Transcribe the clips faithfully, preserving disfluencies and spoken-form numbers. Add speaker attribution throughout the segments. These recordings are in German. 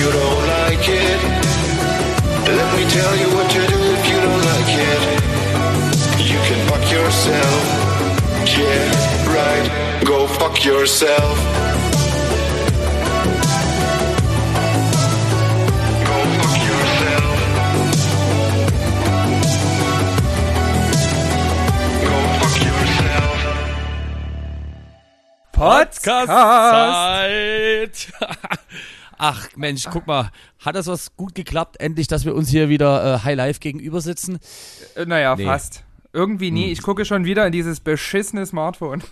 Speaker 1: you don't like it. Let me tell you what to do if you don't like it. You can fuck yourself. Yeah, right. Go fuck yourself. Go fuck yourself. Go fuck yourself.
Speaker 2: Podcast-Zeit. Ach Mensch, guck mal, hat das was gut geklappt, endlich, dass wir uns hier wieder äh, High Life gegenüber sitzen?
Speaker 3: Äh, naja,
Speaker 2: Nee.
Speaker 3: fast. Irgendwie nie.
Speaker 2: Hm.
Speaker 3: Ich gucke schon wieder in dieses beschissene Smartphone.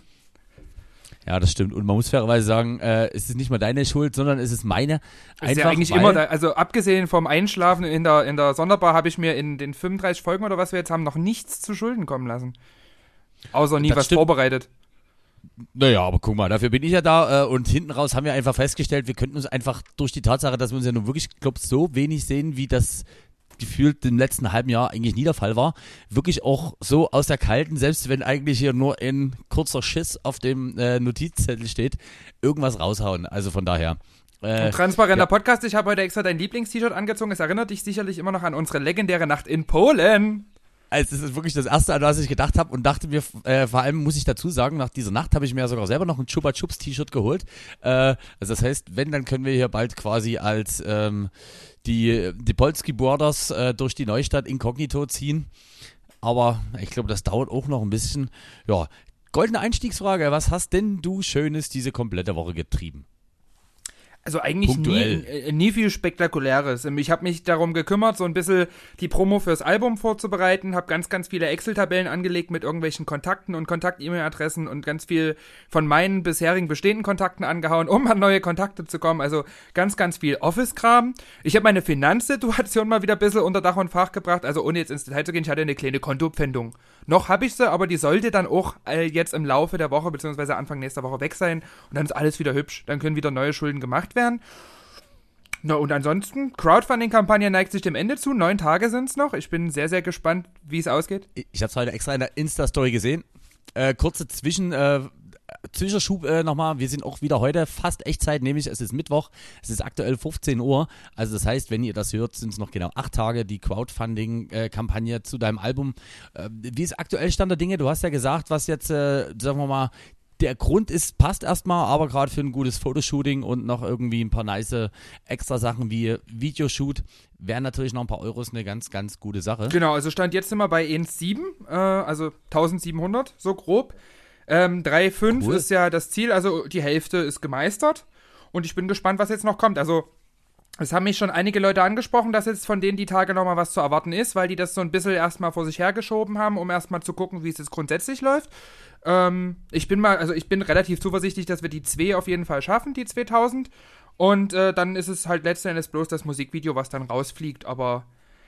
Speaker 2: Ja, das stimmt. Und man muss fairerweise sagen, äh, es ist nicht mal deine Schuld, sondern es ist meine.
Speaker 3: Ist ja eigentlich
Speaker 2: weil,
Speaker 3: immer, da, also abgesehen vom Einschlafen in der, in der Sonderbar habe ich mir in den fünfunddreißig Folgen oder was wir jetzt haben, noch nichts zu Schulden kommen lassen. Außer nie
Speaker 2: Das
Speaker 3: was
Speaker 2: stimmt.
Speaker 3: vorbereitet.
Speaker 2: Naja, aber guck mal, dafür bin ich ja da äh, und hinten raus haben wir einfach festgestellt, wir könnten uns einfach durch die Tatsache, dass wir uns ja nun wirklich, ich glaube, so wenig sehen, wie das gefühlt im letzten halben Jahr eigentlich nie der Fall war, wirklich auch so aus der Kalten, selbst wenn eigentlich hier nur ein kurzer Schiss auf dem äh, Notizzettel steht, irgendwas raushauen. Also von daher. Äh,
Speaker 3: Ein transparenter
Speaker 2: ja.
Speaker 3: Podcast. Ich habe heute extra dein Lieblings-T-Shirt angezogen. Es erinnert dich sicherlich immer noch an unsere legendäre Nacht in Polen.
Speaker 2: Also das ist wirklich das Erste, an was ich gedacht habe und dachte mir, äh, vor allem muss ich dazu sagen, nach dieser Nacht habe ich mir ja sogar selber noch ein Chupa Chups T-Shirt geholt. Äh, also das heißt, wenn, dann können wir hier bald quasi als ähm, die, die Polski Brothers äh, durch die Neustadt inkognito ziehen. Aber ich glaube, das dauert auch noch ein bisschen. Ja, goldene Einstiegsfrage, was hast denn du Schönes diese komplette Woche getrieben?
Speaker 3: Also eigentlich nie,
Speaker 2: Punktuell.
Speaker 3: äh, nie viel Spektakuläres. Ich habe mich darum gekümmert, so ein bisschen die Promo fürs Album vorzubereiten, habe ganz, ganz viele Excel-Tabellen angelegt mit irgendwelchen Kontakten und Kontakt-E-Mail-Adressen und ganz viel von meinen bisherigen bestehenden Kontakten angehauen, um an neue Kontakte zu kommen. Also ganz, ganz viel Office-Kram. Ich habe meine Finanzsituation mal wieder ein bisschen unter Dach und Fach gebracht. Also ohne jetzt ins Detail zu gehen, ich hatte eine kleine Kontopfändung. Noch habe ich sie, aber die sollte dann auch äh, jetzt im Laufe der Woche beziehungsweise Anfang nächster Woche weg sein und dann ist alles wieder hübsch. Dann können wieder neue Schulden gemacht werden. Na und ansonsten, Crowdfunding-Kampagne neigt sich dem Ende zu. Neun Tage sind es noch. Ich bin sehr, sehr gespannt, wie es ausgeht.
Speaker 2: Ich habe es heute extra in der Insta-Story gesehen. Äh, kurze Zwischen, äh, Zwischenschub äh, nochmal. Wir sind auch wieder heute fast Echtzeit, nämlich es ist Mittwoch. Es ist aktuell fünfzehn Uhr. Also das heißt, wenn ihr das hört, sind es noch genau acht Tage die Crowdfunding-Kampagne zu deinem Album. Äh, wie ist aktuell Stand der Dinge? Du hast ja gesagt, was jetzt, äh, sagen wir mal, der Grund ist, passt erstmal, aber gerade für ein gutes Fotoshooting und noch irgendwie ein paar nice extra Sachen wie Videoshoot wären natürlich noch ein paar Euros eine ganz, ganz gute Sache.
Speaker 3: Genau, also Stand jetzt sind wir bei eins Komma sieben, äh, also eintausendsiebenhundert, so grob. Ähm, drei Komma fünf
Speaker 2: Cool.
Speaker 3: ist ja das Ziel, also die Hälfte ist gemeistert. Und ich bin gespannt, was jetzt noch kommt. Also es haben mich schon einige Leute angesprochen, dass jetzt von denen die Tage nochmal was zu erwarten ist, weil die das so ein bisschen erstmal vor sich hergeschoben haben, um erstmal zu gucken, wie es jetzt grundsätzlich läuft. Ähm, ich bin mal, also ich bin relativ zuversichtlich, dass wir die zwei auf jeden Fall schaffen, die zweitausend. Und äh, dann ist es halt letzten Endes bloß das Musikvideo, was dann rausfliegt, aber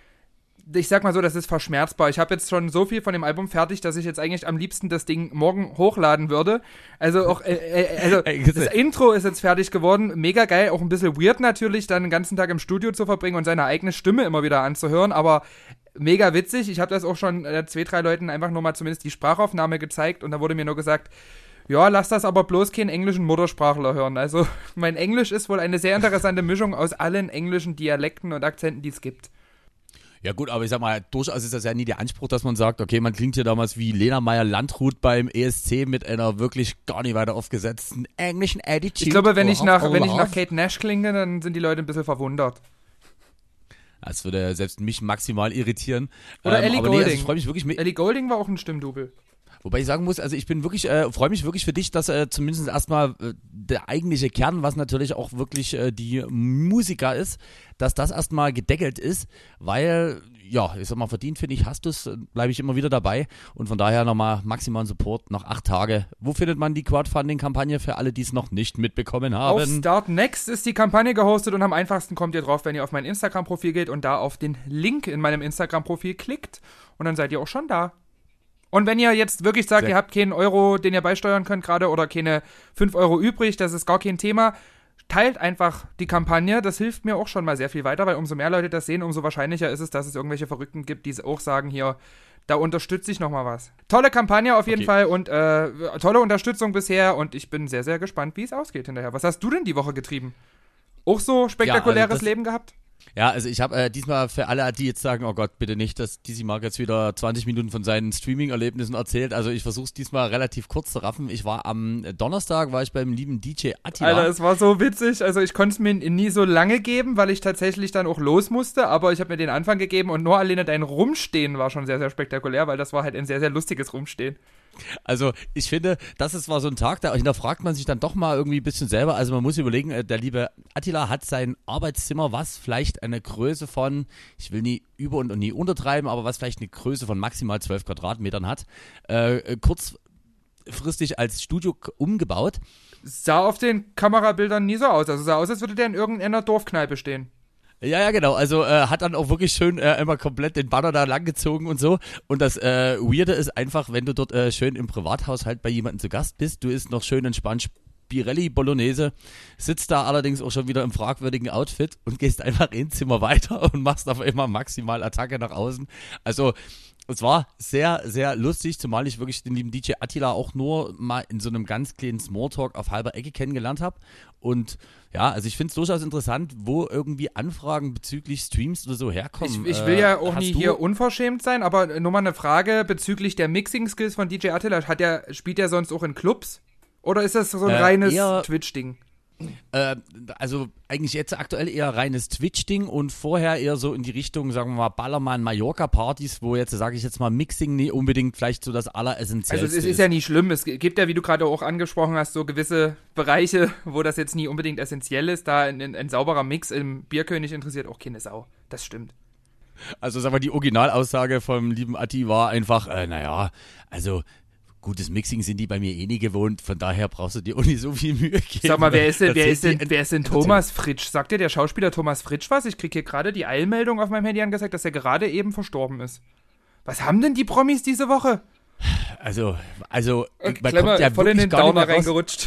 Speaker 3: ich sag mal so, das ist verschmerzbar. Ich habe jetzt schon so viel von dem Album fertig, dass ich jetzt eigentlich am liebsten das Ding morgen hochladen würde. Also auch, äh, äh, also das Intro ist jetzt fertig geworden, mega geil, auch ein bisschen weird natürlich, dann den ganzen Tag im Studio zu verbringen und seine eigene Stimme immer wieder anzuhören, aber mega witzig. Ich habe das auch schon äh, zwei, drei Leuten einfach nur mal zumindest die Sprachaufnahme gezeigt und da wurde mir nur gesagt, ja, lass das aber bloß keinen englischen Muttersprachler hören. Also mein Englisch ist wohl eine sehr interessante Mischung aus allen englischen Dialekten und Akzenten, die es gibt.
Speaker 2: Ja gut, aber ich sag mal, durchaus ist das ja nie der Anspruch, dass man sagt, okay, man klingt hier damals wie Lena Meyer-Landrut beim E S C mit einer wirklich gar nicht weiter aufgesetzten englischen Attitude.
Speaker 3: Ich glaube, wenn ich nach,
Speaker 2: Oh,
Speaker 3: wenn ich
Speaker 2: oh,
Speaker 3: nach
Speaker 2: oh.
Speaker 3: Kate Nash klinge, dann sind die Leute ein bisschen verwundert.
Speaker 2: Das würde selbst mich maximal irritieren.
Speaker 3: Oder
Speaker 2: ähm,
Speaker 3: Ellie
Speaker 2: aber
Speaker 3: Goulding.
Speaker 2: Nee, also ich freue mich wirklich.
Speaker 3: Ellie Goulding war auch ein Stimmdouble.
Speaker 2: Wobei ich sagen muss, also ich bin wirklich, äh, freue mich wirklich für dich, dass äh, zumindest erstmal äh, der eigentliche Kern, was natürlich auch wirklich äh, die Musiker ist, dass das erstmal gedeckelt ist, weil, ja, ich sag mal, verdient finde ich, hast du es, bleibe ich immer wieder dabei und von daher nochmal maximalen Support, noch acht Tage. Wo findet man die Crowdfunding-Kampagne für alle, die es noch nicht mitbekommen haben?
Speaker 3: Auf Start Next ist die Kampagne gehostet und am einfachsten kommt ihr drauf, wenn ihr auf mein Instagram-Profil geht und da auf den Link in meinem Instagram-Profil klickt und dann seid ihr auch schon da. Und wenn ihr jetzt wirklich sagt,
Speaker 2: Sehr
Speaker 3: ihr habt keinen Euro, den ihr beisteuern könnt gerade oder keine fünf Euro übrig, das ist gar kein Thema, teilt einfach die Kampagne, das hilft mir auch schon mal sehr viel weiter, weil umso mehr Leute das sehen, umso wahrscheinlicher ist es, dass es irgendwelche Verrückten gibt, die auch sagen, hier, da unterstütze ich nochmal was. Tolle Kampagne auf jeden
Speaker 2: Okay.
Speaker 3: Fall und äh, tolle Unterstützung bisher und ich bin sehr, sehr gespannt, wie es ausgeht hinterher. Was hast du denn die Woche getrieben? Auch so spektakuläres
Speaker 2: Ja, also das-
Speaker 3: Leben gehabt?
Speaker 2: Ja, also ich habe äh, diesmal für alle, die jetzt sagen, oh Gott, bitte nicht, dass D C Mark jetzt wieder zwanzig Minuten von seinen Streaming-Erlebnissen erzählt. Also ich versuche es diesmal relativ kurz zu raffen. Ich war am Donnerstag, war ich beim lieben D J Attila.
Speaker 3: Alter, es war so witzig. Also ich konnte es mir nie so lange geben, weil ich tatsächlich dann auch los musste. Aber ich habe mir den Anfang gegeben und nur alleine dein Rumstehen war schon sehr, sehr spektakulär, weil das war halt ein sehr, sehr lustiges Rumstehen.
Speaker 2: Also ich finde, das ist zwar so ein Tag, da hinterfragt man sich dann doch mal irgendwie ein bisschen selber. Also man muss überlegen, äh, der liebe Attila hat sein Arbeitszimmer, was vielleicht eine Größe von, ich will nie über und nie untertreiben, aber was vielleicht eine Größe von maximal zwölf Quadratmetern hat, äh, kurzfristig als Studio k- umgebaut.
Speaker 3: Sah auf den Kamerabildern nie so aus. Also sah aus, als würde der in irgendeiner Dorfkneipe stehen.
Speaker 2: Ja, ja, genau. Also äh, hat dann auch wirklich schön äh, immer komplett den Banner da langgezogen und so. Und das äh, Weirde ist einfach, wenn du dort äh, schön im Privathaushalt bei jemandem zu Gast bist, du isst noch schön entspannt Spirelli Bolognese, sitzt da allerdings auch schon wieder im fragwürdigen Outfit und gehst einfach ins Zimmer weiter und machst auf immer maximal Attacke nach außen. Also es war sehr, sehr lustig, zumal ich wirklich den lieben D J Attila auch nur mal in so einem ganz kleinen Smalltalk auf halber Ecke kennengelernt habe. Und ja, also ich finde es durchaus interessant, wo irgendwie Anfragen bezüglich Streams oder so herkommen.
Speaker 3: Ich, ich will ja
Speaker 2: Äh,
Speaker 3: auch
Speaker 2: hast
Speaker 3: nie
Speaker 2: du-
Speaker 3: hier unverschämt sein, aber nur mal eine Frage bezüglich der Mixing-Skills von D J Attila. Hat der, spielt der sonst auch in Clubs? Oder ist das so ein
Speaker 2: Äh,
Speaker 3: reines
Speaker 2: eher-
Speaker 3: Twitch-Ding?
Speaker 2: Äh, also eigentlich jetzt aktuell eher reines Twitch-Ding und vorher eher so in die Richtung, sagen wir mal, Ballermann-Mallorca-Partys, wo jetzt, sage ich jetzt mal, Mixing nie unbedingt vielleicht so das
Speaker 3: Also
Speaker 2: Alleressentiellste
Speaker 3: es ist ja nicht schlimm. Es gibt ja, wie du gerade auch angesprochen hast, so gewisse Bereiche, wo das jetzt nie unbedingt essentiell ist. Da ein, ein, ein sauberer Mix im Bierkönig interessiert auch keine Sau. Das stimmt.
Speaker 2: Also sagen wir, die Originalaussage vom lieben Atti war einfach, äh, naja, also gutes Mixing sind die bei mir eh nie gewohnt, von daher brauchst du dir auch nicht so viel Mühe geben.
Speaker 3: Sag mal, wer ist denn,
Speaker 2: Das
Speaker 3: wer
Speaker 2: sind
Speaker 3: ist denn,
Speaker 2: die-
Speaker 3: wer ist denn Thomas Fritsch? Sagt dir der Schauspieler Thomas Fritsch was? Ich krieg hier gerade die Eilmeldung auf meinem Handy angezeigt, dass er gerade eben verstorben ist. Was haben denn die Promis diese Woche?
Speaker 2: Also, also, man
Speaker 3: Klemmer,
Speaker 2: kommt ja
Speaker 3: voll in
Speaker 2: wirklich
Speaker 3: den
Speaker 2: gar nicht
Speaker 3: Downer
Speaker 2: mehr raus.
Speaker 3: reingerutscht.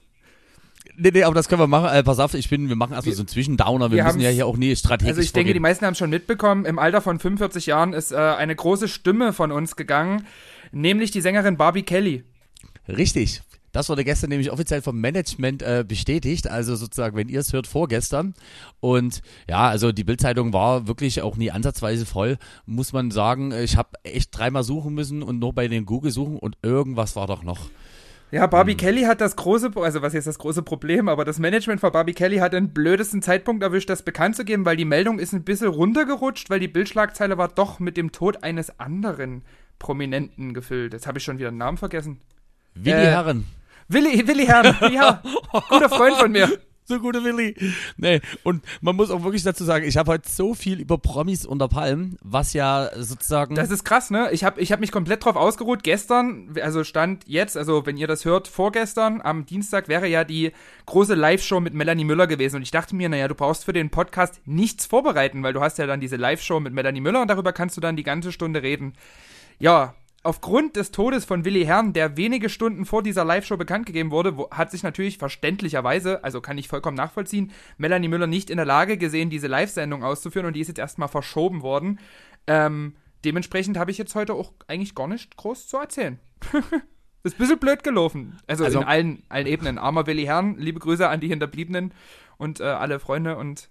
Speaker 2: Nee, nee, aber das können wir machen. Äh, pass auf, ich bin, wir machen erstmal so einen Zwischendowner. Wir,
Speaker 3: wir
Speaker 2: müssen ja
Speaker 3: haben's-
Speaker 2: hier auch nie strategisch
Speaker 3: Also ich denke, die
Speaker 2: vorgehen.
Speaker 3: meisten haben es schon mitbekommen, im Alter von fünfundvierzig Jahren ist äh, eine große Stimme von uns gegangen, nämlich die Sängerin Barbie Kelly.
Speaker 2: Richtig. Das wurde gestern nämlich offiziell vom Management äh, bestätigt, also sozusagen, wenn ihr es hört, vorgestern. Und ja, also die Bild-Zeitung war wirklich auch nie ansatzweise voll, muss man sagen. Ich habe echt dreimal suchen müssen und nur bei den Google suchen und irgendwas war doch noch.
Speaker 3: Ja, Barbie Kelly hat das große, also was jetzt das große Problem, aber das Management von Barbie Kelly hat den blödesten Zeitpunkt erwischt, das bekannt zu geben, weil die Meldung ist ein bisschen runtergerutscht, weil die Bildschlagzeile war doch mit dem Tod eines anderen Prominenten gefüllt. Jetzt habe ich schon wieder den Namen vergessen.
Speaker 2: Willi
Speaker 3: Äh,
Speaker 2: Herren.
Speaker 3: Willi, Willi Herrn, ja, guter Freund von mir.
Speaker 2: So gute Willi. Nee, und man muss auch wirklich dazu sagen, ich habe heute so viel über Promis unter Palmen, was ja sozusagen...
Speaker 3: Das ist krass, ne? Ich habe ich hab mich komplett drauf ausgeruht. Gestern, also stand jetzt, also wenn ihr das hört, vorgestern, am Dienstag wäre ja die große Live-Show mit Melanie Müller gewesen. Und ich dachte mir, naja, du brauchst für den Podcast nichts vorbereiten, weil du hast ja dann diese Live-Show mit Melanie Müller und darüber kannst du dann die ganze Stunde reden. Ja, aufgrund des Todes von Willi Herrn, der wenige Stunden vor dieser Live-Show bekannt gegeben wurde, wo, hat sich natürlich verständlicherweise, also kann ich vollkommen nachvollziehen, Melanie Müller nicht in der Lage gesehen, diese Live-Sendung auszuführen und die ist jetzt erstmal verschoben worden. Ähm, dementsprechend habe ich jetzt heute auch eigentlich gar nicht groß zu erzählen. Ist ein bisschen blöd gelaufen. Also,
Speaker 2: Also-
Speaker 3: in allen, allen Ebenen. Armer Willi Herrn, liebe Grüße an die Hinterbliebenen und äh, alle Freunde und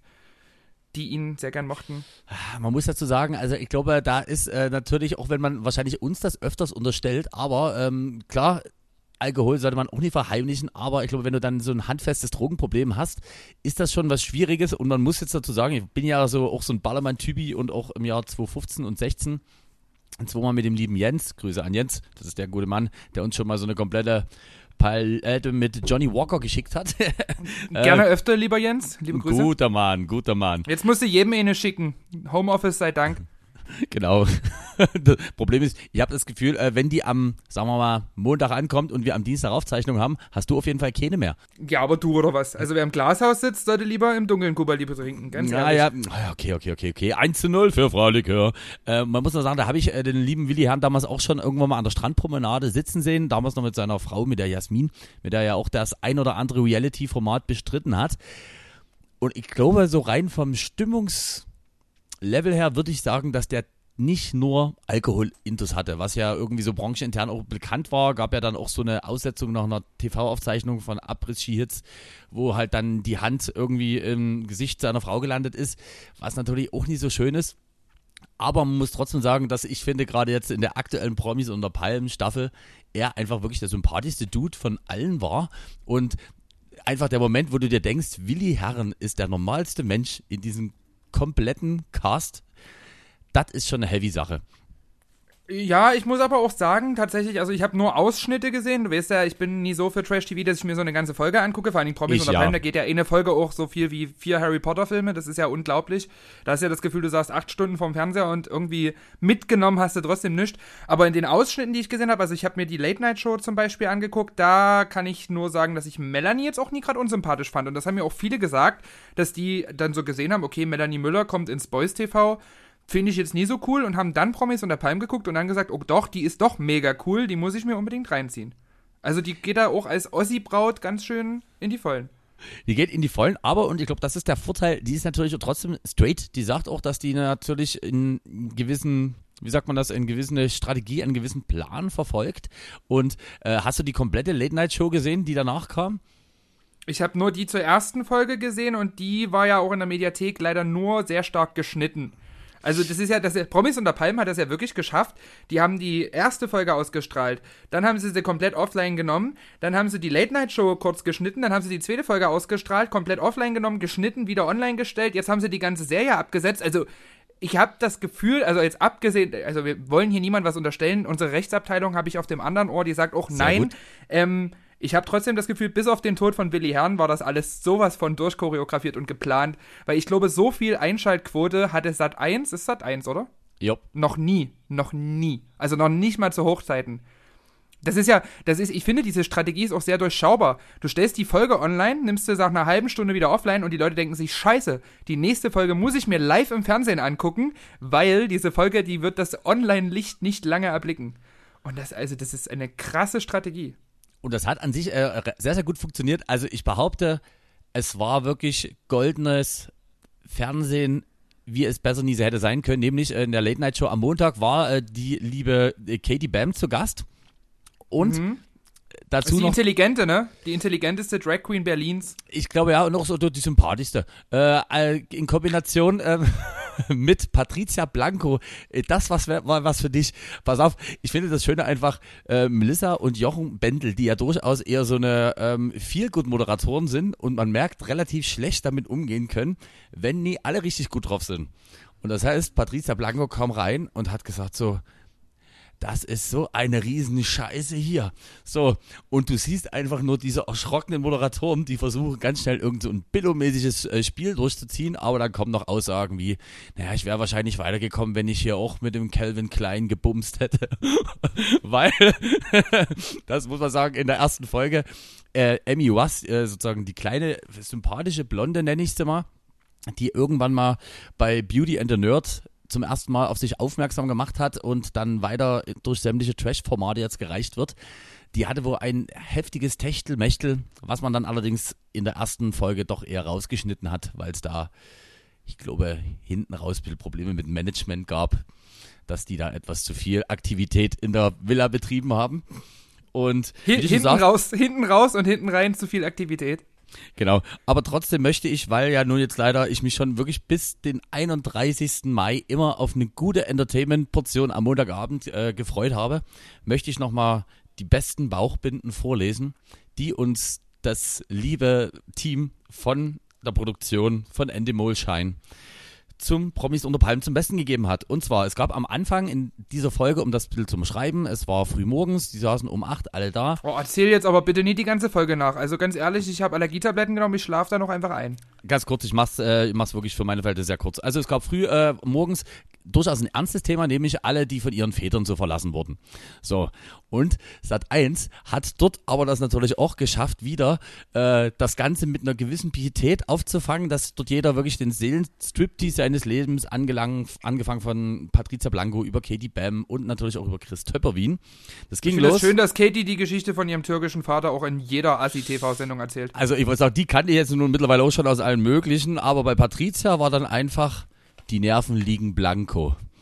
Speaker 3: die ihn sehr gern mochten.
Speaker 2: Man muss dazu sagen, also ich glaube, da ist äh, natürlich, auch wenn man wahrscheinlich uns das öfters unterstellt, aber ähm, klar, Alkohol sollte man auch nicht verheimlichen, aber ich glaube, wenn du dann so ein handfestes Drogenproblem hast, ist das schon was Schwieriges und man muss jetzt dazu sagen, ich bin ja so auch so ein Ballermann-Typi und auch im Jahr zweitausendfünfzehn und sechzehn zweimal mit dem lieben Jens, Grüße an Jens, das ist der gute Mann, der uns schon mal so eine komplette Palette mit Johnny Walker geschickt hat.
Speaker 3: Gerne öfter, lieber Jens. Liebe Grüße.
Speaker 2: Guter Mann, guter Mann.
Speaker 3: Jetzt musst du jedem eine schicken. Homeoffice sei Dank.
Speaker 2: Genau. Das Problem ist, ich habe das Gefühl, äh, wenn die am, sagen wir mal, Montag ankommt und wir am Dienstag Aufzeichnung haben, hast du auf jeden Fall keine mehr.
Speaker 3: Ja, aber du oder was? Also wer im Glashaus sitzt, sollte lieber im Dunkeln Kuba Libre trinken. Ganz
Speaker 2: Ja,
Speaker 3: ehrlich.
Speaker 2: ja, okay, okay, okay, okay. eins zu null für Frau Likör. Äh, man muss nur sagen, da habe ich äh, den lieben Willi Herrn damals auch schon irgendwann mal an der Strandpromenade sitzen sehen, damals noch mit seiner Frau, mit der Jasmin, mit der er auch das ein oder andere Reality-Format bestritten hat. Und ich glaube, so rein vom Stimmungslevel her würde ich sagen, dass der nicht nur Alkohol-Intus hatte, was ja irgendwie so branchenintern auch bekannt war. Gab ja dann auch so eine Aussetzung nach einer T V-Aufzeichnung von Abriss-Ski-Hits, wo halt dann die Hand irgendwie im Gesicht seiner Frau gelandet ist, was natürlich auch nicht so schön ist. Aber man muss trotzdem sagen, dass ich finde, gerade jetzt in der aktuellen Promis unter Palmen Staffel, er einfach wirklich der sympathischste Dude von allen war. Und einfach der Moment, wo du dir denkst, Willi Herren ist der normalste Mensch in diesem kompletten Cast. Das ist schon eine heavy Sache.
Speaker 3: Ja, ich muss aber auch sagen, tatsächlich, also ich habe nur Ausschnitte gesehen. Du weißt ja, ich bin nie so für Trash-T V, dass ich mir so eine ganze Folge angucke. Vor allem Promis unter Palmen, da geht ja eine Folge auch so viel wie vier Harry Potter-Filme. Das ist ja unglaublich. Da hast du ja das Gefühl, du saßt acht Stunden vorm Fernseher und irgendwie mitgenommen hast du trotzdem nichts. Aber in den Ausschnitten, die ich gesehen habe, also ich habe mir die Late-Night-Show zum Beispiel angeguckt, da kann ich nur sagen, dass ich Melanie jetzt auch nie gerade unsympathisch fand. Und das haben mir auch viele gesagt, dass die dann so gesehen haben, okay, Melanie Müller kommt ins Boys T V, finde ich jetzt nie so cool und haben dann Promis unter Palmen geguckt und dann gesagt, oh doch, die ist doch mega cool, die muss ich mir unbedingt reinziehen. Also die geht da auch als Ossi-Braut ganz schön in die Vollen.
Speaker 2: Die geht in die Vollen, aber, und ich glaube, das ist der Vorteil, die ist natürlich trotzdem straight. Die sagt auch, dass die natürlich in gewissen, wie sagt man das, in gewisse Strategie, einen gewissen Plan verfolgt. Und äh, hast du die komplette Late-Night-Show gesehen, die danach kam?
Speaker 3: Ich habe nur die zur ersten Folge gesehen und die war ja auch in der Mediathek leider nur sehr stark geschnitten. Also das ist ja, das Promis unter Palmen hat das ja wirklich geschafft. Die haben die erste Folge ausgestrahlt, dann haben sie sie komplett offline genommen, dann haben sie die Late-Night-Show kurz geschnitten, dann haben sie die zweite Folge ausgestrahlt, komplett offline genommen, geschnitten, wieder online gestellt, jetzt haben sie die ganze Serie abgesetzt. Also ich habe das Gefühl, also jetzt abgesehen, also wir wollen hier niemand was unterstellen, unsere Rechtsabteilung habe ich auf dem anderen Ohr, die sagt auch nein. Ähm, ich habe trotzdem das Gefühl, bis auf den Tod von Willi Herren war das alles sowas von durchchoreografiert und geplant, weil ich glaube, so viel Einschaltquote hatte Sat eins, ist Sat eins, oder?
Speaker 2: Ja.
Speaker 3: Noch nie, noch nie. Also noch nicht mal zu Hochzeiten. Das ist ja, das ist, ich finde, diese Strategie ist auch sehr durchschaubar. Du stellst die Folge online, nimmst sie nach einer halben Stunde wieder offline und die Leute denken sich, scheiße, die nächste Folge muss ich mir live im Fernsehen angucken, weil diese Folge, die wird das Online-Licht nicht lange erblicken. Und das, also, das ist eine krasse Strategie.
Speaker 2: Und das hat an sich äh, sehr, sehr gut funktioniert. Also ich behaupte, es war wirklich goldenes Fernsehen, wie es besser nie so hätte sein können. Nämlich in der Late-Night-Show am Montag war äh, die liebe Katie Bam zu Gast. Und mhm. dazu
Speaker 3: das ist die
Speaker 2: noch...
Speaker 3: intelligente, ne? Die intelligenteste Drag Queen Berlins.
Speaker 2: Ich glaube ja, und noch so die sympathischste. Äh, in Kombination äh, mit Patricia Blanco. Das was war was für dich. Pass auf, ich finde das Schöne einfach, äh, Melissa und Jochen Bendel, die ja durchaus eher so eine ähm, Feel-Good-Moderatoren sind und man merkt, relativ schlecht damit umgehen können, wenn nie alle richtig gut drauf sind. Und das heißt, Patricia Blanco kam rein und hat gesagt so, das ist so eine riesen Scheiße hier. So, und du siehst einfach nur diese erschrockenen Moderatoren, die versuchen ganz schnell irgend so ein billomäßiges äh, Spiel durchzuziehen, aber dann kommen noch Aussagen wie, naja, ich wäre wahrscheinlich weitergekommen, wenn ich hier auch mit dem Calvin Klein gebumst hätte. Weil, das muss man sagen, in der ersten Folge, äh, Emmy Was, äh, sozusagen die kleine, sympathische Blonde, nenne ich sie mal, die irgendwann mal bei Beauty and the Nerd zum ersten Mal auf sich aufmerksam gemacht hat und dann weiter durch sämtliche Trash-Formate jetzt gereicht wird. Die hatte wohl ein heftiges Techtelmechtel, was man dann allerdings in der ersten Folge doch eher rausgeschnitten hat, weil es da, ich glaube, hinten raus Probleme mit dem Management gab, dass die da etwas zu viel Aktivität in der Villa betrieben haben. Und
Speaker 3: H- hinten sagst, raus, hinten raus und hinten rein zu viel Aktivität.
Speaker 2: Genau, aber trotzdem möchte ich, weil ja nun jetzt leider ich mich schon wirklich bis den einunddreißigsten Mai immer auf eine gute Entertainment-Portion am Montagabend äh, gefreut habe, möchte ich nochmal die besten Bauchbinden vorlesen, die uns das liebe Team von der Produktion von Endemol Shine zum Promis unter Palmen zum Besten gegeben hat. Und zwar, es gab am Anfang in dieser Folge, um das Bild zum Schreiben, es war früh morgens, die saßen um acht alle da.
Speaker 3: Oh, erzähl jetzt aber bitte nicht die ganze Folge nach. Also ganz ehrlich, ich habe Allergietabletten genommen, ich schlafe da noch einfach ein.
Speaker 2: Ganz kurz, ich mach's, äh, ich mach's wirklich für meine Verhältnisse sehr kurz. Also es gab früh äh, morgens durchaus ein ernstes Thema, nämlich alle, die von ihren Vätern so verlassen wurden. So, und Sat eins hat dort aber das natürlich auch geschafft, wieder äh, das Ganze mit einer gewissen Pietät aufzufangen, dass dort jeder wirklich den Seelenstriptease seines Lebens angelang, angefangen von Patricia Blanco über Katie Bam und natürlich auch über Chris Töpperwien. Das ging
Speaker 3: ich finde
Speaker 2: los.
Speaker 3: Es schön, dass Katie die Geschichte von ihrem türkischen Vater auch in jeder Assi-T V-Sendung erzählt.
Speaker 2: Also ich wollte sagen, die kannte ich jetzt nun mittlerweile auch schon aus allen möglichen, aber bei Patricia war dann einfach, die Nerven liegen blanko.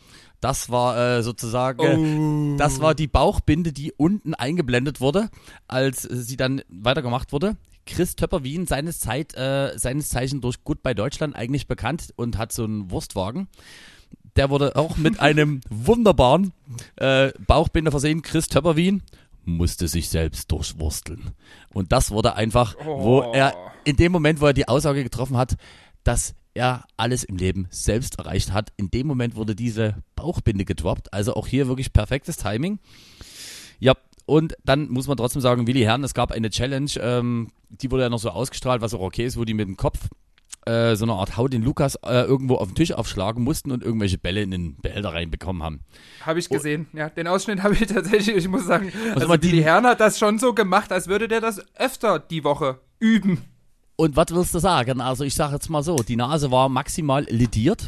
Speaker 2: Das war äh, sozusagen, oh. das war die Bauchbinde, die unten eingeblendet wurde, als äh, sie dann weitergemacht wurde. Chris Töpperwien, seines, Zeit, äh, seines Zeichen durch Goodbye Deutschland eigentlich bekannt und hat so einen Wurstwagen. Der wurde auch mit einem wunderbaren äh, Bauchbinde versehen. Chris Töpperwien musste sich selbst durchwursteln. Und das wurde einfach, oh. wo er in dem Moment, wo er die Aussage getroffen hat, dass er alles im Leben selbst erreicht hat, in dem Moment wurde diese Bauchbinde gedroppt. Also auch hier wirklich perfektes Timing. Ja, und dann muss man trotzdem sagen, Willi Herren, es gab eine Challenge, ähm, die wurde ja noch so ausgestrahlt, was auch okay ist, wo die mit dem Kopf äh, so eine Art Hau den Lukas äh, irgendwo auf den Tisch aufschlagen mussten und irgendwelche Bälle in den Behälter reinbekommen haben. Habe
Speaker 3: ich gesehen, oh. ja. Den Ausschnitt habe ich tatsächlich, ich muss sagen, also, also Willi Herren hat das schon so gemacht, als würde der das öfter die Woche üben.
Speaker 2: Und was willst du sagen? Also ich sage jetzt mal so, die Nase war maximal lidiert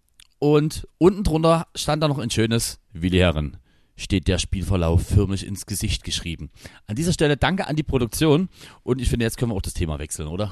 Speaker 2: und unten drunter stand da noch ein schönes Willi Herren. Steht der Spielverlauf förmlich ins Gesicht geschrieben. An dieser Stelle danke an die Produktion und ich finde, jetzt können wir auch das Thema wechseln, oder?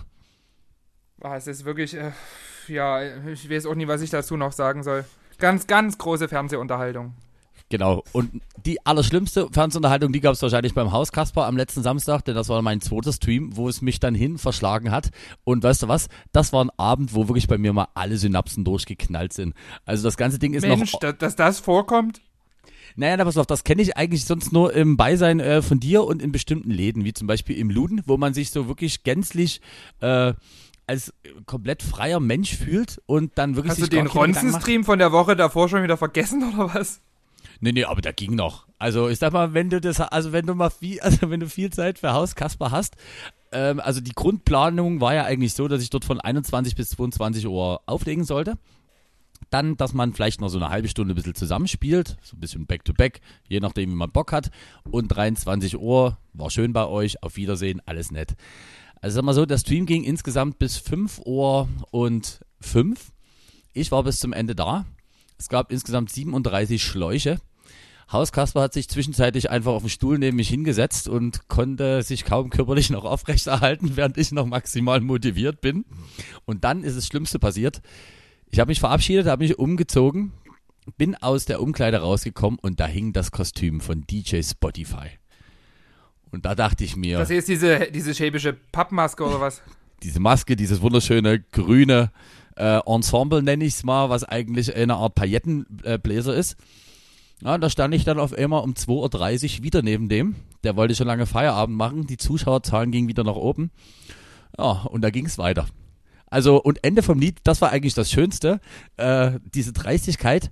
Speaker 3: Ah, es ist wirklich, äh, ja, ich weiß auch nie, was ich dazu noch sagen soll. Ganz, ganz große Fernsehunterhaltung.
Speaker 2: Genau, und die allerschlimmste Fernsehunterhaltung, die gab es wahrscheinlich beim Haus Kasper am letzten Samstag, denn das war mein zweiter Stream, wo es mich dann hin verschlagen hat. Und weißt du was, das war ein Abend, wo wirklich bei mir mal alle Synapsen durchgeknallt sind. Also das ganze Ding ist
Speaker 3: Mensch,
Speaker 2: noch...
Speaker 3: Mensch, dass das vorkommt?
Speaker 2: Naja, pass auf, das kenne ich eigentlich sonst nur im Beisein äh, von dir und in bestimmten Läden, wie zum Beispiel im Luden, wo man sich so wirklich gänzlich äh, als komplett freier Mensch fühlt und dann wirklich
Speaker 3: Hast
Speaker 2: sich
Speaker 3: du den Ronzen-Stream von der Woche davor schon wieder vergessen oder was?
Speaker 2: Nee, nee, aber der ging noch. Also ich sag mal, wenn du das, also wenn du mal viel, also wenn du viel Zeit für Haus Kasper hast, ähm, also die Grundplanung war ja eigentlich so, dass ich dort von einundzwanzig bis zweiundzwanzig Uhr auflegen sollte. Dann, dass man vielleicht noch so eine halbe Stunde ein bisschen zusammenspielt, so ein bisschen Back-to-Back, je nachdem, wie man Bock hat. Und dreiundzwanzig Uhr, war schön bei euch, auf Wiedersehen, alles nett. Also sag mal so, der Stream ging insgesamt bis fünf Uhr und fünf. Ich war bis zum Ende da. Es gab insgesamt siebenunddreißig Schläuche. Haus Kasper hat sich zwischenzeitlich einfach auf den Stuhl neben mich hingesetzt und konnte sich kaum körperlich noch aufrechterhalten, während ich noch maximal motiviert bin. Und dann ist das Schlimmste passiert. Ich habe mich verabschiedet, habe mich umgezogen, bin aus der Umkleide rausgekommen und da hing das Kostüm von D J Spotify. Und da dachte ich mir...
Speaker 3: Das hier ist diese, diese schäbische Pappmaske oder was?
Speaker 2: Diese Maske, dieses wunderschöne grüne äh, Ensemble nenne ich es mal, was eigentlich eine Art Paillettenbläser äh, ist. Ja, da stand ich dann auf einmal um zwei Uhr dreißig wieder neben dem. Der wollte schon lange Feierabend machen, die Zuschauerzahlen gingen wieder nach oben. Ja, und da ging es weiter. Also, und Ende vom Lied, das war eigentlich das Schönste, äh, diese Dreistigkeit.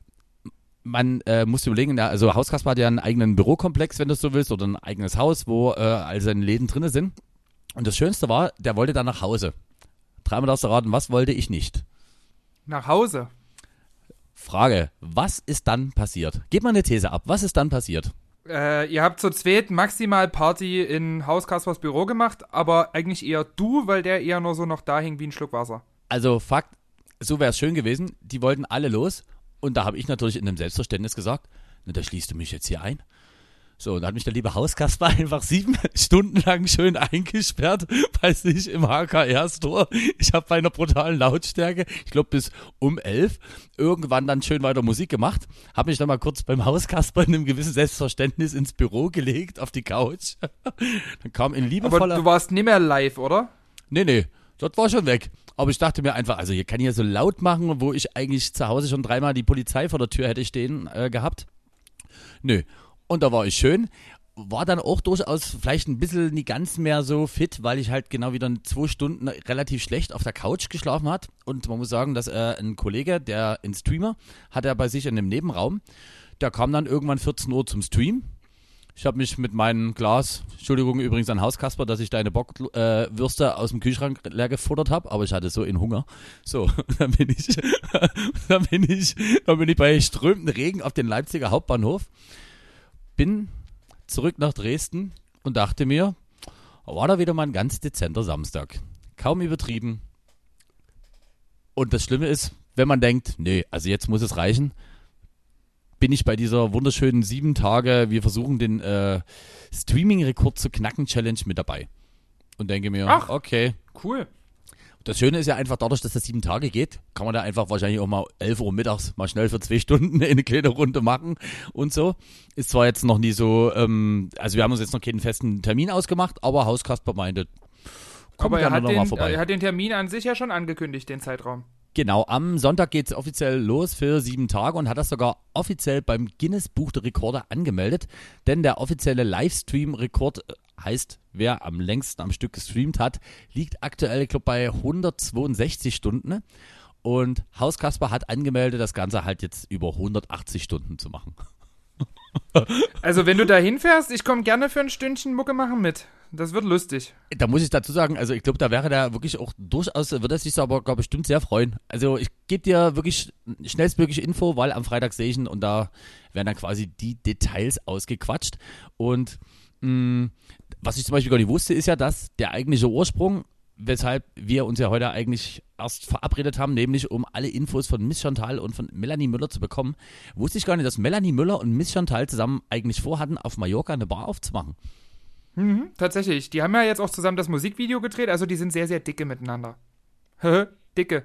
Speaker 2: Man äh, muss überlegen, ja, also Haus Kasper hat ja einen eigenen Bürokomplex, wenn du es so willst, oder ein eigenes Haus, wo äh, all seine Läden drin sind. Und das Schönste war, der wollte dann nach Hause. Dreimal darfst du raten, was wollte ich nicht?
Speaker 3: Nach Hause?
Speaker 2: Frage, was ist dann passiert? Gib mal eine These ab, was ist dann passiert?
Speaker 3: Äh, ihr habt zu zweit maximal Party in Haus Kaspers Büro gemacht, aber eigentlich eher du, weil der eher nur so noch da hing wie ein Schluck Wasser.
Speaker 2: Also Fakt, so wäre es schön gewesen, die wollten alle los und da habe ich natürlich in dem Selbstverständnis gesagt, na, da schließt du mich jetzt hier ein. So, und da hat mich der liebe Haus Kasper einfach sieben Stunden lang schön eingesperrt bei sich im H K R-Store. Ich habe bei einer brutalen Lautstärke, ich glaube bis um elf, irgendwann dann schön weiter Musik gemacht. Habe mich dann mal kurz beim Haus Kasper in einem gewissen Selbstverständnis ins Büro gelegt, auf die Couch. Dann kam ein liebevoller...
Speaker 3: Aber du warst nicht mehr live, oder?
Speaker 2: Nee, nee, dort war schon weg. Aber ich dachte mir einfach, also hier kann ich ja so laut machen, wo ich eigentlich zu Hause schon dreimal die Polizei vor der Tür hätte stehen äh, gehabt. Nö. Und da war ich schön, war dann auch durchaus vielleicht ein bisschen nie ganz mehr so fit, weil ich halt genau wieder zwei Stunden relativ schlecht auf der Couch geschlafen hat. Und man muss sagen, dass äh, ein Kollege, der ein Streamer, hat er bei sich in einem Nebenraum, der kam dann irgendwann vierzehn Uhr zum Stream. Ich habe mich mit meinem Glas, Entschuldigung übrigens an Haus Kasper, dass ich deine Bockwürste äh, aus dem Kühlschrank leer gefuttert habe, aber ich hatte so in Hunger. So, dann bin ich, dann bin ich, dann bin ich bei strömendem Regen auf den Leipziger Hauptbahnhof. Bin zurück nach Dresden und dachte mir, war da wieder mal ein ganz dezenter Samstag. Kaum übertrieben. Und das Schlimme ist, wenn man denkt, nee, also jetzt muss es reichen, bin ich bei dieser wunderschönen sieben Tage, wir versuchen den äh, Streaming-Rekord zu knacken Challenge mit dabei. Und denke mir,
Speaker 3: ach,
Speaker 2: okay.
Speaker 3: Cool.
Speaker 2: Das Schöne ist ja einfach dadurch, dass das sieben Tage geht, kann man da einfach wahrscheinlich auch mal elf Uhr mittags mal schnell für zwei Stunden eine kleine Runde machen und so. Ist zwar jetzt noch nie so, ähm, also wir haben uns jetzt noch keinen festen Termin ausgemacht, aber Hauskasper meinte, komm
Speaker 3: Aber er
Speaker 2: gerne
Speaker 3: hat,
Speaker 2: noch mal
Speaker 3: den,
Speaker 2: vorbei.
Speaker 3: er hat den Termin an sich ja schon angekündigt, den Zeitraum.
Speaker 2: Genau, am Sonntag geht es offiziell los für sieben Tage und hat das sogar offiziell beim Guinness Buch der Rekorde angemeldet, denn der offizielle Livestream-Rekord heißt, wer am längsten am Stück gestreamt hat, liegt aktuell, ich glaube, bei hundertzweiundsechzig Stunden und Hauskasper hat angemeldet, das Ganze halt jetzt über hundertachtzig Stunden zu machen.
Speaker 3: Also wenn du da hinfährst, ich komme gerne für ein Stündchen Mucke machen mit. Das wird lustig.
Speaker 2: Da muss ich dazu sagen, also ich glaube, da wäre der wirklich auch durchaus, würde er sich aber glaub, bestimmt sehr freuen. Also ich gebe dir wirklich schnellstmögliche Info, weil am Freitag sehe ich ihn und da werden dann quasi die Details ausgequatscht. Und mh, was ich zum Beispiel gar nicht wusste, ist ja, dass der eigentliche Ursprung, weshalb wir uns ja heute eigentlich erst verabredet haben, nämlich um alle Infos von Miss Chantal und von Melanie Müller zu bekommen, wusste ich gar nicht, dass Melanie Müller und Miss Chantal zusammen eigentlich vorhatten, auf Mallorca eine Bar aufzumachen.
Speaker 3: Mhm, tatsächlich. Die haben ja jetzt auch zusammen das Musikvideo gedreht, also die sind sehr, sehr dicke miteinander. Dicke.